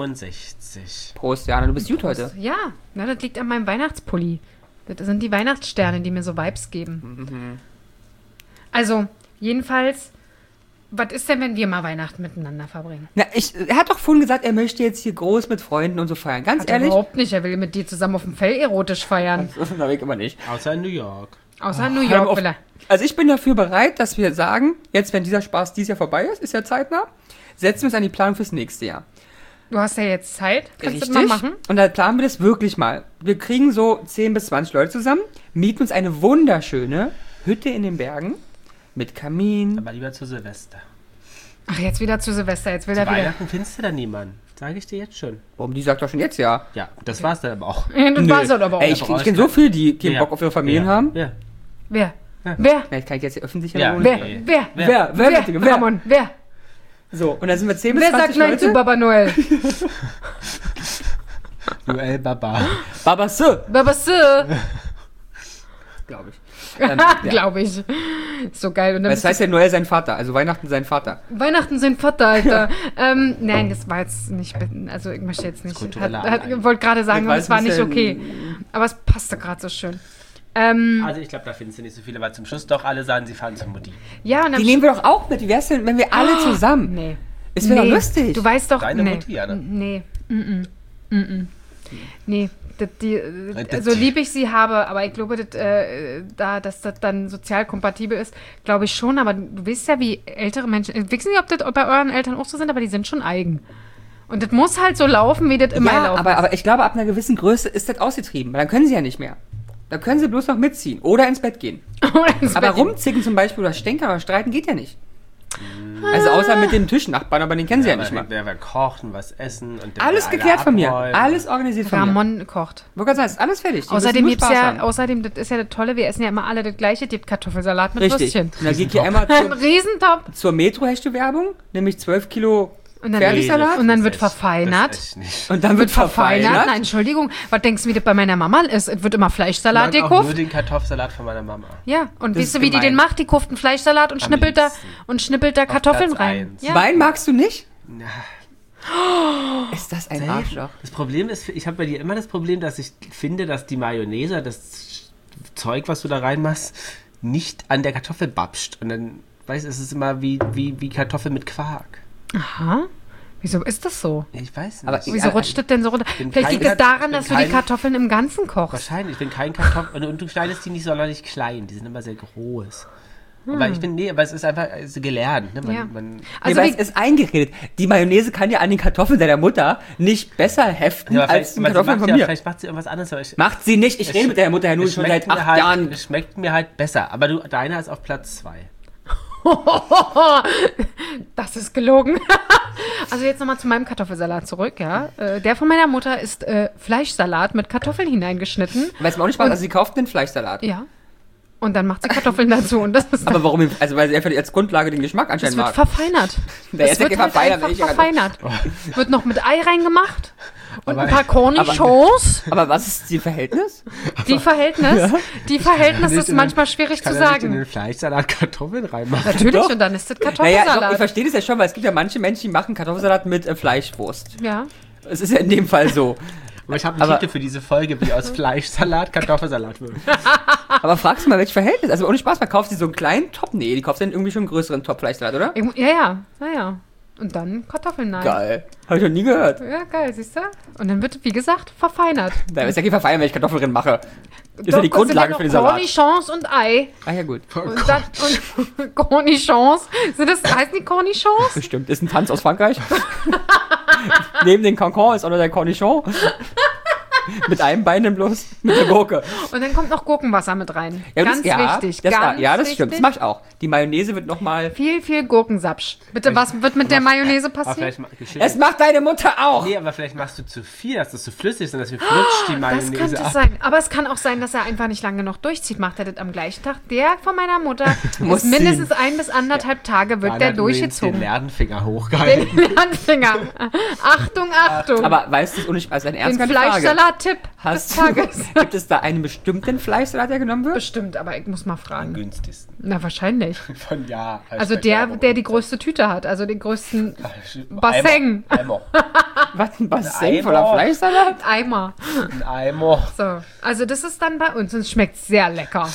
65. Prost, Jana, du bist gut heute. Ja, na, das liegt an meinem Weihnachtspulli. Das sind die Weihnachtssterne, die mir so Vibes geben. Also, jedenfalls, was ist denn, wenn wir mal Weihnachten miteinander verbringen? Na, er hat doch vorhin gesagt, er möchte jetzt hier groß mit Freunden und so feiern. Ganz Hat er ehrlich? überhaupt nicht. Er will mit dir zusammen auf dem Fell erotisch feiern. Na, weg immer nicht. Außer in New York. Außer in New Hör York auf. will er. Also ich bin dafür bereit, dass wir sagen, jetzt wenn dieser Spaß dieses Jahr vorbei ist ja zeitnah, setzen wir uns an die Planung fürs nächste Jahr. Du hast ja jetzt Zeit. Kannst du das mal machen? Und dann planen wir das wirklich mal. Wir kriegen so 10 bis 20 Leute zusammen, mieten uns eine wunderschöne Hütte in den Bergen mit Kamin. Aber lieber zu Silvester. Ach, jetzt wieder zu Silvester. Jetzt will Zu er wieder. Weihnachten findest du da niemanden. Sage ich dir jetzt schon. Warum, die sagt doch schon jetzt ja. Ja, das war's dann aber auch. Ja, das war's halt aber auch. Ey, ich kenne so viele, die keinen Ja. Bock auf ihre Familien Ja. haben. Ja. Wer? Ja. Wer? Na, ich kann ich jetzt hier öffentlich Ja. erwähnen. Wer? Nee. Wer? Wer? Wer? Bitte, wer? Ramon, wer? So, und dann sind wir 10 bis Wer 20 sagt nein Leute. zu Baba Noel? Noel Baba. Babasse, Babasse, glaube ich. glaube ich. So geil. Und dann Das heißt ja Noel sein Vater, also Weihnachten sein Vater. Weihnachten sind Vater, Alter. Nein, das war jetzt nicht, also ich möchte jetzt nicht. kulturelle Ich Aneignung. wollte gerade sagen, Das war es war ein nicht bisschen- okay. Aber es passte gerade so schön. Also ich glaube, da findest du nicht so viele, weil zum Schluss doch alle sagen, sie fahren zur Mutti. Ja, und dann Die nehmen wir doch auch mit. Wie wär's denn, wenn wir alle zusammen? Nee. Es wäre doch lustig. Du weißt doch, Deine nee. Mutti, Jana. Nee. Nee. So lieb ich sie habe, aber ich glaube, dass das dann sozial kompatibel ist, glaube ich schon. Aber du weißt ja, wie ältere Menschen, ich weiß nicht, ob das bei euren Eltern auch so sind, aber die sind schon eigen. Und das muss halt so laufen, wie das immer Ja, laufen. aber ich glaube, ab einer gewissen Größe ist das ausgetrieben, weil dann können sie ja nicht mehr. Da können sie bloß noch mitziehen oder ins Bett gehen. Aber rumzicken zum Beispiel oder stänkern oder streiten geht ja nicht. Also außer mit dem Tischnachbarn, aber den kennen sie ja nicht mal. Wer kocht und was essen und der Alles will alle geklärt von mir. abräumen. Alles organisiert von mir. Ramon kocht. Wollte gerade sagen, ist alles fertig. Die Außerdem müssen nur gibt's Spaß ja, haben. außerdem, das ist ja das Tolle, wir essen ja immer alle das gleiche, die Kartoffelsalat mit Richtig. Würstchen. Und dann geht hier einmal Ein Riesentopf. zur Metro-Hashtag-Werbung, nämlich 12 Kilo Und dann, Fertigsalat? und dann wird Das verfeinert. esse ich nicht. Und dann wird verfeinert. Nein, Entschuldigung. Was denkst du, wie das bei meiner Mama ist? Es wird immer Fleischsalat Ich mag auch nur gekauft. den Kartoffelsalat von meiner Mama. Ja, und Das weißt du, ist wie die gemein. den macht? Die kauft einen Fleischsalat und Am schnippelt da Kartoffeln Platz rein. 1. Ja. Wein magst du nicht? Ja, Ist das ein selten. Arschloch? Das Problem ist, ich habe bei dir immer das Problem, dass ich finde, dass die Mayonnaise, das Zeug, was du da reinmachst, nicht an der Kartoffel babscht. Und dann, weißt du, es ist immer wie Kartoffel mit Quark. Aha. Wieso ist das so? Ich weiß nicht. Aber Wieso rutscht das denn so runter? bin Vielleicht kein liegt es Kat- daran, ich bin dass du die kein- Kartoffeln im Ganzen kochst. Wahrscheinlich, ich bin kein Kartoffel. Und du schneidest die nicht sonderlich klein, die sind immer sehr groß. Aber aber es ist einfach gelernt. Ne? Ja. Also Also es ist eingeredet. Die Mayonnaise kann ja an den Kartoffeln deiner Mutter nicht besser heften Ja, aber als die vielleicht- Kartoffeln von ja, mir. vielleicht macht sie irgendwas anderes. Aber Macht sie nicht. Ich rede mit deiner Mutter ja nun schon seit 8 Jahren. Es schmeckt mir halt besser. Aber deiner ist auf Platz 2. Das ist gelogen. Also jetzt nochmal zu meinem Kartoffelsalat zurück, ja. Der von meiner Mutter ist Fleischsalat mit Kartoffeln hineingeschnitten. Weiß man auch nicht Spaß. Also sie kauft einen Fleischsalat. Ja. Und dann macht sie Kartoffeln dazu. Und das ist Aber warum? Also weil sie einfach als Grundlage den Geschmack das anscheinend wird mag. verfeinert. Der Es ist ja wird halt verfeinert, einfach wenn ich ja- verfeinert. Wird noch mit Ei reingemacht und Aber- ein paar Cornichons. Aber was ist das Verhältnis? Die Verhältnis ist manchmal schwierig zu Kann er nicht in sagen. den Fleischsalat Kartoffeln reinmachen? Natürlich, Doch. und dann ist das Naja, Kartoffelsalat. doch, ich verstehe das ja schon, weil es gibt ja manche Menschen, die machen Kartoffelsalat mit Fleischwurst. Ja. Es ist ja in dem Fall so. Aber ich habe einen Aber- Titel für diese Folge, wie aus Fleischsalat Kartoffelsalat wird. Aber fragst du mal, welches Verhältnis? Also ohne Spaß, verkaufst du so einen kleinen Top? Nee, die kaufst du dann irgendwie schon einen größeren Top-Fleischsalat, oder? Ja. Und dann Kartoffeln rein. Geil. Hab ich noch nie gehört. Ja, geil, siehst du? Und dann wird, wie gesagt, verfeinert. Da ist ja kein Verfeiern, wenn ich Kartoffeln drin mache. Ist ja Doch, die das sind Grundlage noch für den Salat. Cornichons und Ei. Ah ja, gut. Und dann und Cornichons. Heißen die Cornichons? Bestimmt. Ist ein Tanz aus Frankreich. Neben den Cancan ist auch noch der Cornichon. Mit einem Bein bloß, mit der Gurke. Und dann kommt noch Gurkenwasser mit rein. Ja, Ganz wichtig. Das, ganz ja, das wichtig. stimmt. Das mach ich auch. Die Mayonnaise wird nochmal... Viel Gurkensapsch. Bitte, was wird mit der Mayonnaise Aber passieren? vielleicht Es macht deine Mutter auch! Nee, aber vielleicht machst du zu viel, dass das zu flüssig ist und deswegen flutscht die Das Mayonnaise könnte ab. sein. Aber es kann auch sein, dass er einfach nicht lange noch durchzieht. Macht er das am gleichen Tag? Der von meiner Mutter Muss ist mindestens 1 bis 1,5 Tage wird Dann der hat übrigens den durchgezogen. Lerdenfinger hochgehalten. Den Landfinger. Achtung. Aber weißt du, also eine den ernste Frage. Fleischsalat-Tipp des Hast du, Tages. gibt es da einen bestimmten Fleischsalat, der genommen wird? Bestimmt, aber ich muss mal Am fragen. günstigsten. Na, wahrscheinlich. Von ja. Also der die größte Tüte hat, also den größten Bassin. Eimer. Was, ein Bassin Eimer. voller Fleischsalat? Eimer. Ein Eimer. So, also das ist dann bei uns und es schmeckt sehr lecker.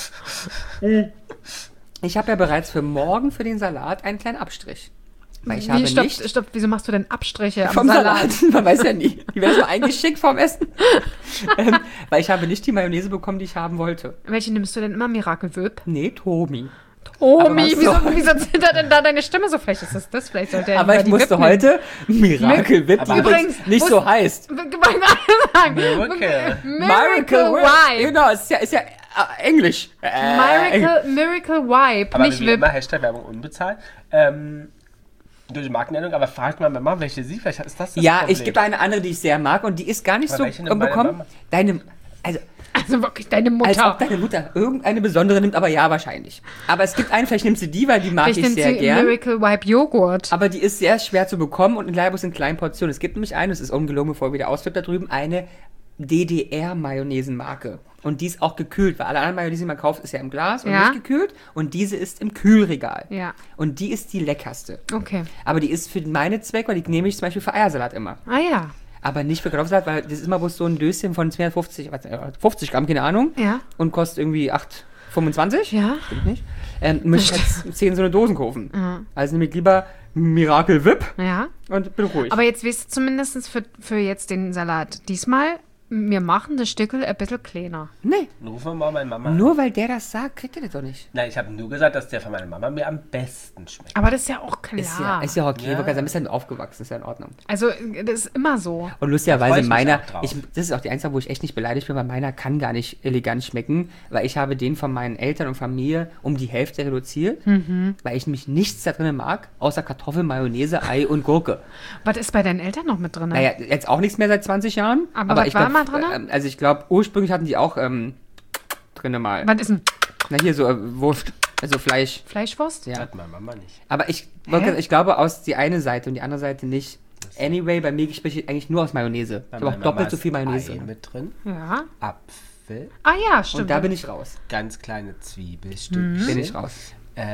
Ich habe ja bereits für morgen für den Salat einen kleinen Abstrich. Weil ich habe nicht Stopp, wieso machst du denn Abstriche am vom Salat? Salat. Man weiß ja nie. Die werden mal eingeschickt vorm Essen. Weil ich habe nicht die Mayonnaise bekommen, die ich haben wollte. Welche nimmst du denn immer? Miracle Whip? Nee, Tomi. Omi, was wieso zittert denn da deine Stimme so? Vielleicht ist das. Vielleicht sollte er Aber lieber ich die musste Whip nehmen. heute Miracle Whip, die Aber übrigens nicht so heißt. Miracle. Miracle Whip. Whip. Genau, ist ja Englisch. Miracle Wipe, Aber nicht wie Whip. immer, Hashtag-Werbung unbezahlt. Durch Markennennung, aber fragt mal Mama, welche sie, vielleicht ist das Ja, Problem. ich gibt eine andere, die ich sehr mag und die ist gar nicht Aber so welche nimmt meine bekommen. Mama? Also wirklich deine Als ob Mutter. deine Mutter irgendeine besondere nimmt, aber ja, wahrscheinlich. Aber es gibt eine, vielleicht nimmt sie die, weil die mag Vielleicht ich nimmt sehr sie gern. Miracle Wipe Joghurt. Aber die ist sehr schwer zu bekommen und in Leibus in kleinen Portionen. Es gibt nämlich eine, das ist ungelogen, bevor wieder ausflippt da drüben, eine DDR-Mayonnaisenmarke. Und die ist auch gekühlt, weil alle anderen Mayonnaise, die man kauft, ist ja im Glas und Ja. nicht gekühlt. Und diese ist im Kühlregal. Ja. Und die ist die leckerste. Okay. Aber die ist für meine Zwecke, die nehme ich zum Beispiel für Eiersalat immer. Ah ja. Aber nicht für Kartoffelsalat, weil das ist immer bloß so ein Döschen von 50 Gramm, keine Ahnung. Ja. Und kostet irgendwie 8,25. Ja. Stimmt nicht. Muss ich jetzt 10 so eine Dosen kaufen. Also nehme ich lieber Miracle Whip Ja. und bin ruhig. Aber jetzt weißt du zumindest für jetzt den Salat. Diesmal, wir machen das Stückel ein bisschen kleiner. nee, Rufen wir mal meine Mama. nur weil der das sagt, kriegt ihr das doch nicht. Nein, ich habe nur gesagt, dass der von meiner Mama mir am besten schmeckt. Aber das ist ja auch klar. Ist ja okay, Ja. weil ein bisschen aufgewachsen, ist ja in Ordnung. Also, das ist immer so. Und Da freu lustigerweise ich mich meiner, auch drauf. das ist auch die einzige, wo ich echt nicht beleidigt bin, weil meiner kann gar nicht elegant schmecken, weil ich habe den von meinen Eltern und Familie um die Hälfte reduziert, weil ich nämlich nichts da drin mag, außer Kartoffel, Mayonnaise, Ei und Gurke. Was ist bei deinen Eltern noch mit drin? Naja, jetzt auch nichts mehr seit 20 Jahren. Aber was ich war glaub, mal drin? Also ich glaube, ursprünglich hatten die auch drin mal. Was ist denn? Na hier so Wurst. Also Fleisch. Fleischwurst? Ja. Hat meine Mama nicht. Aber ich glaube aus die eine Seite und die andere Seite nicht. Anyway, bei mir spreche ich eigentlich nur aus Mayonnaise. Ich habe auch doppelt so viel Mayonnaise. Ei mit drin, Ja. Apfel, Ah ja, stimmt. Und da bin ich raus. ganz kleine Zwiebelstückchen. Bin ich raus.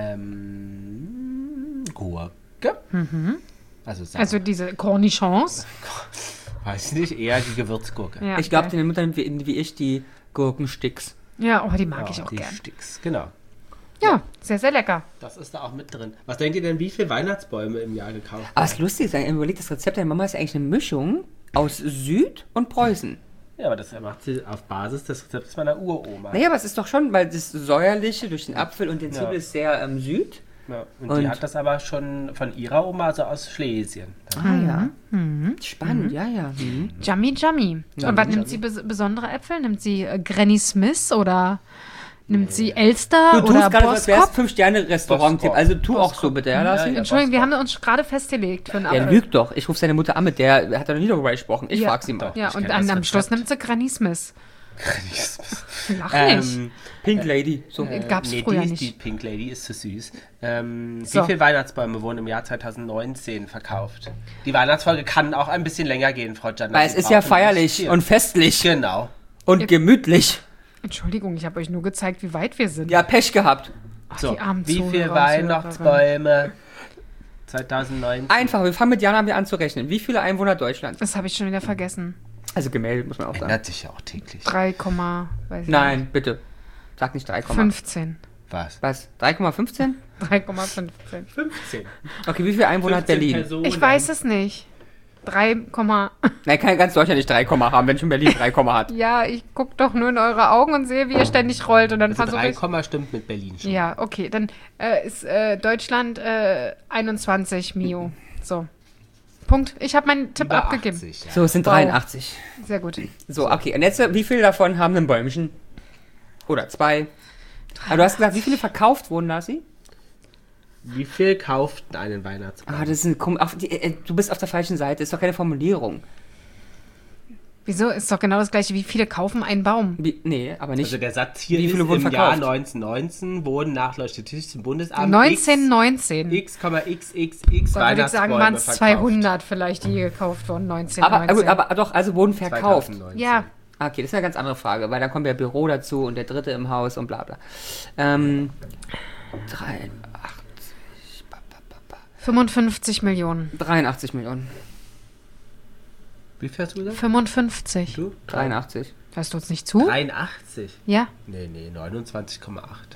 Gurke. Also, Also diese Cornichons. weiß nicht, eher die Gewürzgurke. Ja, Ich glaube, okay. deine Mutter nimmt wie ich die Gurkensticks. Ja, die mag ich auch die gern. Sticks, genau. Ja, sehr, sehr lecker. Das ist da auch mit drin. Was denkt ihr denn, wie viele Weihnachtsbäume im Jahr gekauft Aber was lustig ist, überlegt, das Rezept deiner Mama ist eigentlich eine Mischung aus Süd und Preußen. Ja, aber das macht sie auf Basis des Rezepts meiner Uroma. Naja, aber es ist doch schon, weil das Säuerliche durch den Apfel und den Zwiebel ist sehr Süd. Ja, und Und- die hat das aber schon von ihrer Oma, also aus Schlesien. Ah ja. Spannend, ja. Mhm. Yummy, yummy. Und was nimmt sie besondere Äpfel? Nimmt sie Granny Smith oder nimmt sie Elster Du oder tust gerade, als wär's Boskop? 5-Sterne-Restaurant-Tipp. Also tu auch so bitte, ja, Lassi? Entschuldigung, wir haben uns gerade festgelegt für einen Der Apfel. lügt doch. Ich rufe seine Mutter an, mit der hat er noch nie darüber gesprochen. Ich frag sie mal. Ja, Ich und kenn das am Schluss Rezept. nimmt sie Granny Smith. Lach nicht. Pink Lady. So. Gab's Nee, früher die nicht. Pink Lady ist zu süß. So. Wie viele Weihnachtsbäume wurden im Jahr 2019 verkauft? Die Weihnachtsfolge kann auch ein bisschen länger gehen, Frau Janna. Weil es Sie ist ja brauchen feierlich nicht viel. und festlich Genau. und gemütlich. Entschuldigung, ich habe euch nur gezeigt, wie weit wir sind. Ja, Pech gehabt. So, die armen wie viele Zuhörer und Weihnachtsbäume 2019? Einfach, wir fangen mit Jana wieder an zu rechnen. Wie viele Einwohner Deutschlands? Das habe ich schon wieder vergessen. Also gemeldet, muss man auch sagen. Ändert sich ja auch täglich. 3, weiß ich Nein, bitte. Sag nicht 3, nicht. 15. Was? was? 3,15? 3,15. 15. Okay, wie viele Einwohner hat Berlin? Personen. Ich weiß es nicht. 3, Nein, kann ja ganz Deutschland nicht 3, haben, wenn schon Berlin 3, hat. ja, ich gucke doch nur in eure Augen und sehe, wie ihr ständig rollt und dann Also versuche 3, ich... stimmt mit Berlin schon. Ja, okay, dann ist Deutschland 21 Mio. So. Punkt. Ich habe meinen Tipp Über abgegeben. 80, ja. So, es sind Wow. 83. Sehr gut. So, okay. Und jetzt, wie viele davon haben ein Bäumchen? Oder 2? Aber du hast gesagt, wie viele verkauft wurden, Lassi? Wie viel kauft einen Weihnachtsbaum? Ah, das ist du bist auf der falschen Seite. Ist doch keine Formulierung. Wieso? Ist doch genau das gleiche. Wie viele kaufen einen Baum? Nee, aber nicht. Also der Satz hier Wie ist, viele wurden im Jahr verkauft? 1919 wurden nach Statistischem Bundesamt 1919. x,xxx Da würde ich sagen, waren es verkauft. 200 vielleicht, die gekauft wurden. 1919. aber doch, also wurden verkauft. 2019. ja, Okay, das ist eine ganz andere Frage, weil dann kommt ja Büro dazu und der dritte im Haus und bla bla. 83. 55 Millionen. 83 Millionen. Wie viel hast du gesagt? 55. Du? 83. Hörst du uns nicht zu? 83? Ja. Nee, 29,8.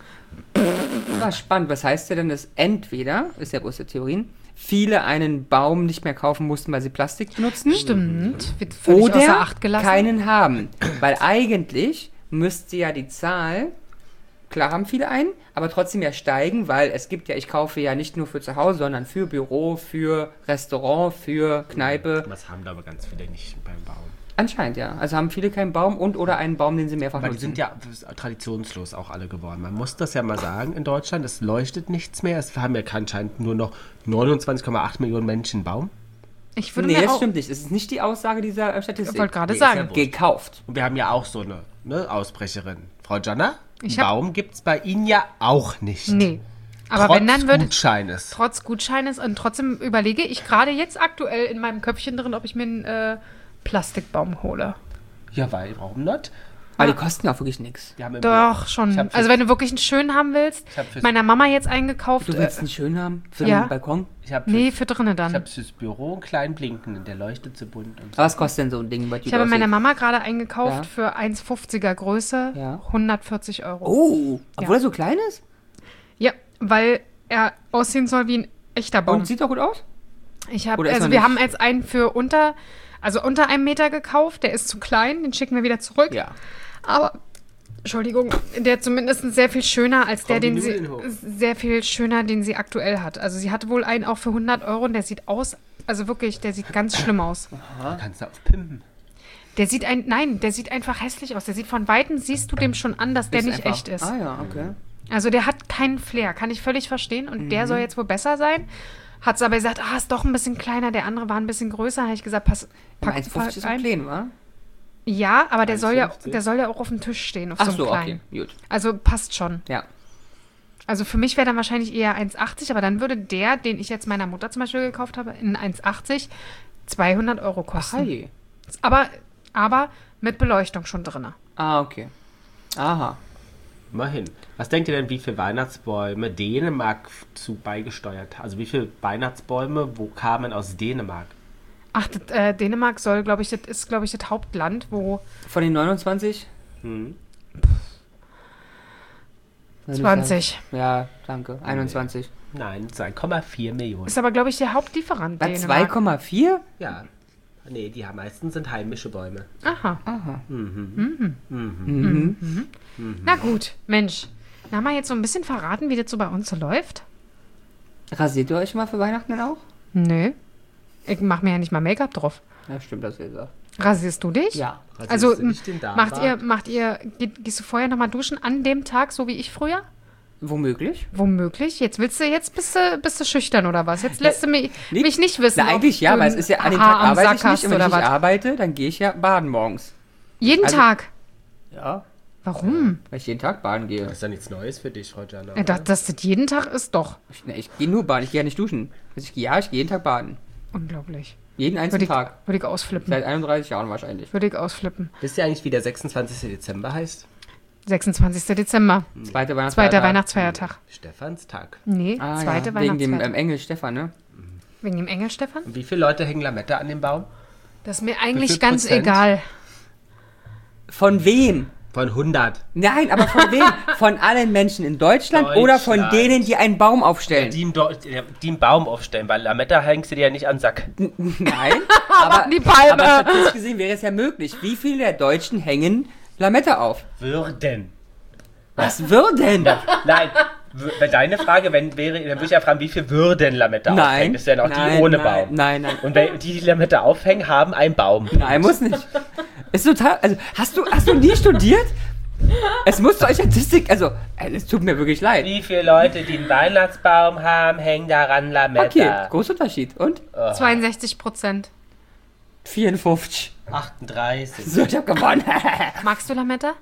Ah, spannend. Was heißt ja denn, dass entweder, ist ja bloß der Theorien, viele einen Baum nicht mehr kaufen mussten, weil sie Plastik benutzen? Stimmt. Wird völlig außer Oder Acht gelassen. keinen haben. Weil eigentlich müsste ja die Zahl, klar haben viele einen, aber trotzdem ja steigen, weil es gibt ja, ich kaufe ja nicht nur für zu Hause, sondern für Büro, für Restaurant, für Kneipe. Was haben da aber ganz viele nicht beim Baum. Anscheinend ja. Also haben viele keinen Baum oder einen Baum, den sie mehrfach Aber die nutzen. sind ja traditionslos auch alle geworden. Man muss das ja mal sagen in Deutschland. Es leuchtet nichts mehr. Es haben ja anscheinend nur noch 29,8 Millionen Menschen einen Baum. Ich würde Nee, mir das auch... stimmt nicht. Das ist nicht die Aussage dieser Statistik. Ich wollte gerade Nee, ist ja sagen. wohl. Gekauft. Und wir haben ja auch so eine Ausbrecherin. Frau Janna, Ich einen hab- Baum gibt es bei Ihnen ja auch nicht. Nee. Aber Trotz wenn, dann würde... Gutscheines. Trotz Gutscheines und trotzdem überlege ich gerade jetzt aktuell in meinem Köpfchen drin, ob ich mir einen Plastikbaum hole. Ja, weil, warum nicht? Aber die kosten auch wirklich nichts. Wir haben im Doch, Ich schon. hab Also wenn du wirklich einen schönen haben willst, Ich hab fürs- meiner Mama jetzt eingekauft. Du willst einen schön haben? Für ja. den Balkon? Ich habe Nee, für drinnen dann. fürs Büro einen kleinen blinkenden, der leuchtet so bunt. Und so. Aber was kostet denn so ein Ding bei dir? Ich habe meiner Mama gerade eingekauft Ja. für 1,50er Größe, Ja. 140 Euro. Oh, obwohl er so klein ist? Ja, weil er aussehen soll wie ein echter Baum. Und sieht doch gut aus? Ich habe, Oder ist also man wir nicht- haben jetzt einen für unter einem Meter gekauft. Der ist zu klein, den schicken wir wieder zurück. Ja. Aber, Entschuldigung, der zumindest sehr viel schöner als der, Kommen die den sie, Nudeln hoch? sehr viel schöner, den sie aktuell hat. Also sie hatte wohl einen auch für 100 Euro und der sieht aus, also wirklich, der sieht ganz schlimm aus. Kannst du aufpimpen. Der sieht der sieht einfach hässlich aus. Der sieht von Weitem, siehst du dem schon an, dass der nicht echt ist. Ah ja, okay. Also der hat keinen Flair, kann ich völlig verstehen. Und der soll jetzt wohl besser sein. Hat es aber gesagt, ist doch ein bisschen kleiner, der andere war ein bisschen größer. Habe ich gesagt, Aber 1,50 ist so klein, wa? Ja, aber der soll ja 1,50? der soll ja auch auf dem Tisch stehen, auf Ach so einem so, okay, kleinen. gut. Also passt schon. Ja. Also für mich wäre dann wahrscheinlich eher 1,80, aber dann würde der, den ich jetzt meiner Mutter zum Beispiel gekauft habe, in 1,80 200 Euro kosten. Hi. Aber mit Beleuchtung schon drin. Ah, okay. Aha. Immerhin. Was denkt ihr denn, wie viele Weihnachtsbäume Dänemark zu beigesteuert hat? Also wie viele Weihnachtsbäume kamen aus Dänemark? Ach, Dänemark ist, glaube ich, das Hauptland, wo Von den 29? 20. Ja, danke. 21. Nein, 2,4 Millionen. Ist aber, glaube ich, der Hauptlieferant. Was, Dänemark. 2,4? Ja. Nee, die meisten sind heimische Bäume. Aha. Mhm. Na gut, Mensch. Na, haben wir jetzt so ein bisschen verraten, wie das so bei uns so läuft? Rasiert ihr euch mal für Weihnachten auch? Nö. Ich mache mir ja nicht mal Make-up drauf. Ja, stimmt, das ist er. Rasierst du dich? Ja. Also Rasierst du nicht den Darmbart? gehst du vorher nochmal duschen an dem Tag, so wie ich früher? Womöglich? Womöglich. Jetzt bist du schüchtern oder was? Jetzt lässt du mich nicht wissen. Na, eigentlich ja, weil es ist ja an dem Haar Tag am arbeite Sack ich nicht. hast Und wenn oder ich nicht was? arbeite, dann gehe ich ja baden morgens. Jeden Also- Tag. Ja, Warum? weil ich jeden Tag baden gehe. Das ist ja nichts Neues für dich, Frau Jana. Dass das jeden Tag ist, doch. Ich gehe nur baden, ich gehe ja nicht duschen. Also ich gehe jeden Tag baden. Unglaublich. Jeden Würde einzelnen ich, Tag. würde ich ausflippen. Seit 31 Jahren wahrscheinlich. Würde ich ausflippen. Wisst ihr eigentlich, wie der 26. Dezember heißt? 26. Dezember. Zweiter Weihnachtsfeiertag. Zweiter Weihnachtsfeiertag. Stefanstag. Nee, Ah, zweite ja, wegen dem Weihnachtsfeiertag. Engel Stefan, ne? Wegen dem Engel, Stefan? Und wie viele Leute hängen Lametta an dem Baum? Das ist mir Wie eigentlich viel ganz Prozent? egal. Von wem? Von 100. Nein, aber von wem? Von allen Menschen in Deutschland, oder von Deutschland. denen, die einen Baum aufstellen? Die einen Baum aufstellen, weil Lametta hängst du dir ja nicht an den Sack. Nein, aber, die Palme. aber statistisch gesehen wäre es ja möglich. Wie viele der Deutschen hängen Lametta auf? Würden. Was würden? Nein, deine Frage dann würde ich ja fragen, wie viel würden Lametta aufhängen? Das ist ja noch die ohne Baum. Nein. Und die Lametta aufhängen, haben einen Baum. Nein, muss nicht. Ist total, also, hast du nie studiert? Es muss doch Statistik, also, es tut mir wirklich leid. Wie viele Leute, die einen Weihnachtsbaum haben, hängen daran Lametta? Okay, großer Unterschied. Und? 62%. 54. 38. So, ich hab gewonnen. Magst du Lametta?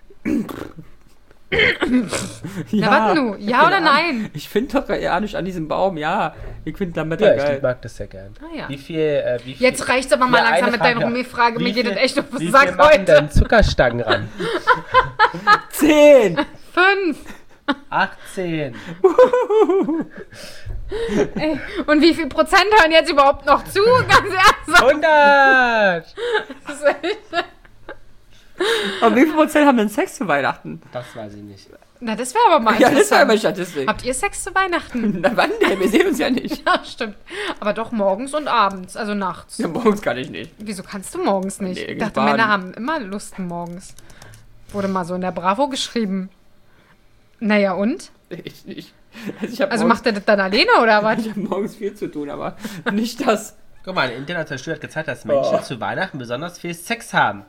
Ja, warte nu, ja oder nein? Ich finde doch ja nicht an diesem Baum, ja. Ich finde Lametta Ja, geil. ich mag das sehr gern. Ah, ja. Wie viel... Jetzt reicht's aber mal Ja, langsam eine mit deinen Frage. Rummi-Frage. Mir Wie geht viel- es echt auf den Wie viel Sack machen heute. denn Zuckerstangen ran? 10. 5. 18. Ey, und wie viel Prozent hören jetzt überhaupt noch zu? Ganz ernsthaft. 100! Aber wie viel Prozent haben denn Sex zu Weihnachten? Das weiß ich nicht. Na, das wäre aber mal Ja, das war interessant. immer Statistik. Habt ihr Sex zu Weihnachten? Na wann denn? Wir sehen uns ja nicht. Ja, stimmt. Aber doch morgens und abends, also nachts. Ja, morgens kann ich nicht. Wieso kannst du morgens nicht? Nee, Ich dachte, baden. Männer haben immer Lust morgens. Wurde mal so in der Bravo geschrieben. Naja, und? Ich nicht. Also, ich hab Also morgens, macht er das dann alleine oder was? ich habe morgens viel zu tun, aber nicht das. Guck mal, eine internationale Studie hat gezeigt, dass Menschen zu Weihnachten besonders viel Sex haben.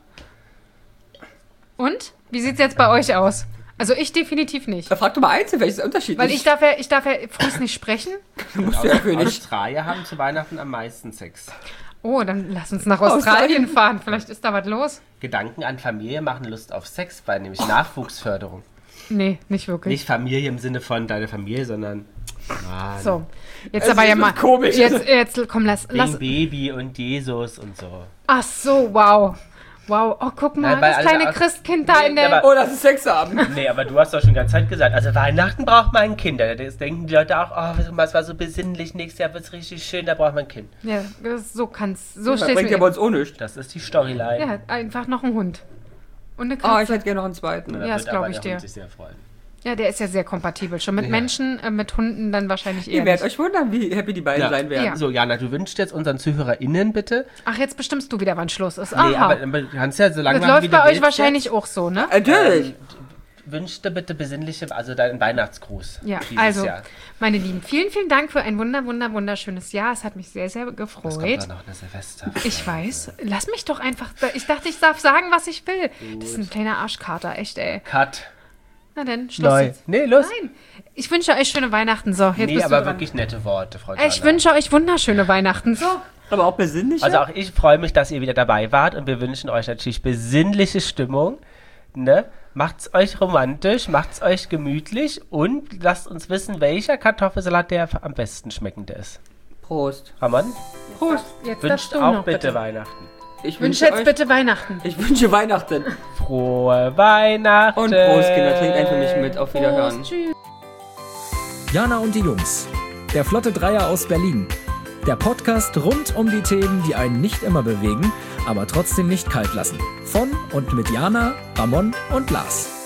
Und? Wie sieht's jetzt bei euch aus? Also ich definitiv nicht. Da frag doch mal einzeln, welches ist der Unterschied? Weil ich darf ja frühs nicht sprechen. musst du ja für nicht. Australier haben zu Weihnachten am meisten Sex. Oh, dann lass uns nach Australien fahren. Vielleicht ist da was los. Gedanken an Familie machen Lust auf Sex, weil nämlich Nachwuchsförderung. Nee, nicht wirklich. Nicht Familie im Sinne von deine Familie, sondern Mann, So, jetzt Es aber ist ja so mal. komisch. Jetzt komm, lass. wegen Baby und Jesus und so. Ach so, wow. Wow, oh, guck mal, Nein, weil das alle kleine aus- Christkind da Nee, in der. aber- Oh, dass sie Sex haben. Nee, aber du hast doch schon die ganze Zeit gesagt, also Weihnachten braucht man ein Kind. Da denken die Leute auch, oh, was war so besinnlich, nächstes Jahr wird's richtig schön, da braucht man ein Kind. Ja, so kannst. So Das stellst bringt du ja bei mir. uns auch nichts. Das ist die Storyline. Ja, einfach noch ein Hund. Und eine Oh, ich Katze. hätte gerne noch einen zweiten. Da Ja, wird das glaub aber ich der dir. Hund sich sehr freuen. Ja, der ist ja sehr kompatibel. Schon mit Ja. Menschen, mit Hunden dann wahrscheinlich eher. Ihr werdet nicht. euch wundern, wie happy die beiden sein werden. Ja. So, Jana, du wünschst jetzt unseren ZuhörerInnen bitte. Ach, jetzt bestimmst du wieder, wann Schluss ist. Nee, Aha. aber du kannst ja so lange Das machen, läuft wie du bei euch willst wahrscheinlich jetzt. auch so, ne? Natürlich. Wünsch dir bitte besinnliche, also deinen Weihnachtsgruß. Ja, dieses also, Jahr. meine Lieben, vielen, vielen Dank für ein wunderschönes Jahr. Es hat mich sehr, sehr Es kommt gefreut. doch noch eine Silvester. Ich weiß. Lass mich doch einfach. Ich dachte, ich darf sagen, was ich will. Das ist ein kleiner Arschkater, echt, ey. Cut. Na dann, Schluss Neu. jetzt. Nee, los. Nein. Ich wünsche euch schöne Weihnachten. So, jetzt Nee, bist aber du dran. wirklich nette Worte, Frau Jana. Ich wünsche euch wunderschöne Weihnachten. So. Aber auch besinnlich. Also auch ich freue mich, dass ihr wieder dabei wart und wir wünschen euch natürlich besinnliche Stimmung, Ne? Macht's euch romantisch, macht's euch gemütlich und lasst uns wissen, welcher Kartoffelsalat der am besten schmeckende ist. Prost. Ramon? Prost. Jetzt darfst Wünscht du auch noch bitte Weihnachten. Ich wünsche jetzt bitte Weihnachten. Ich wünsche Weihnachten. Frohe Weihnachten. Und Prost, Kinder. Trinkt ein für mich mit. Auf Wiederhören. Prost, tschüss. Jana und die Jungs. Der Flotte Dreier aus Berlin. Der Podcast rund um die Themen, die einen nicht immer bewegen, aber trotzdem nicht kalt lassen. Von und mit Jana, Ramon und Lars.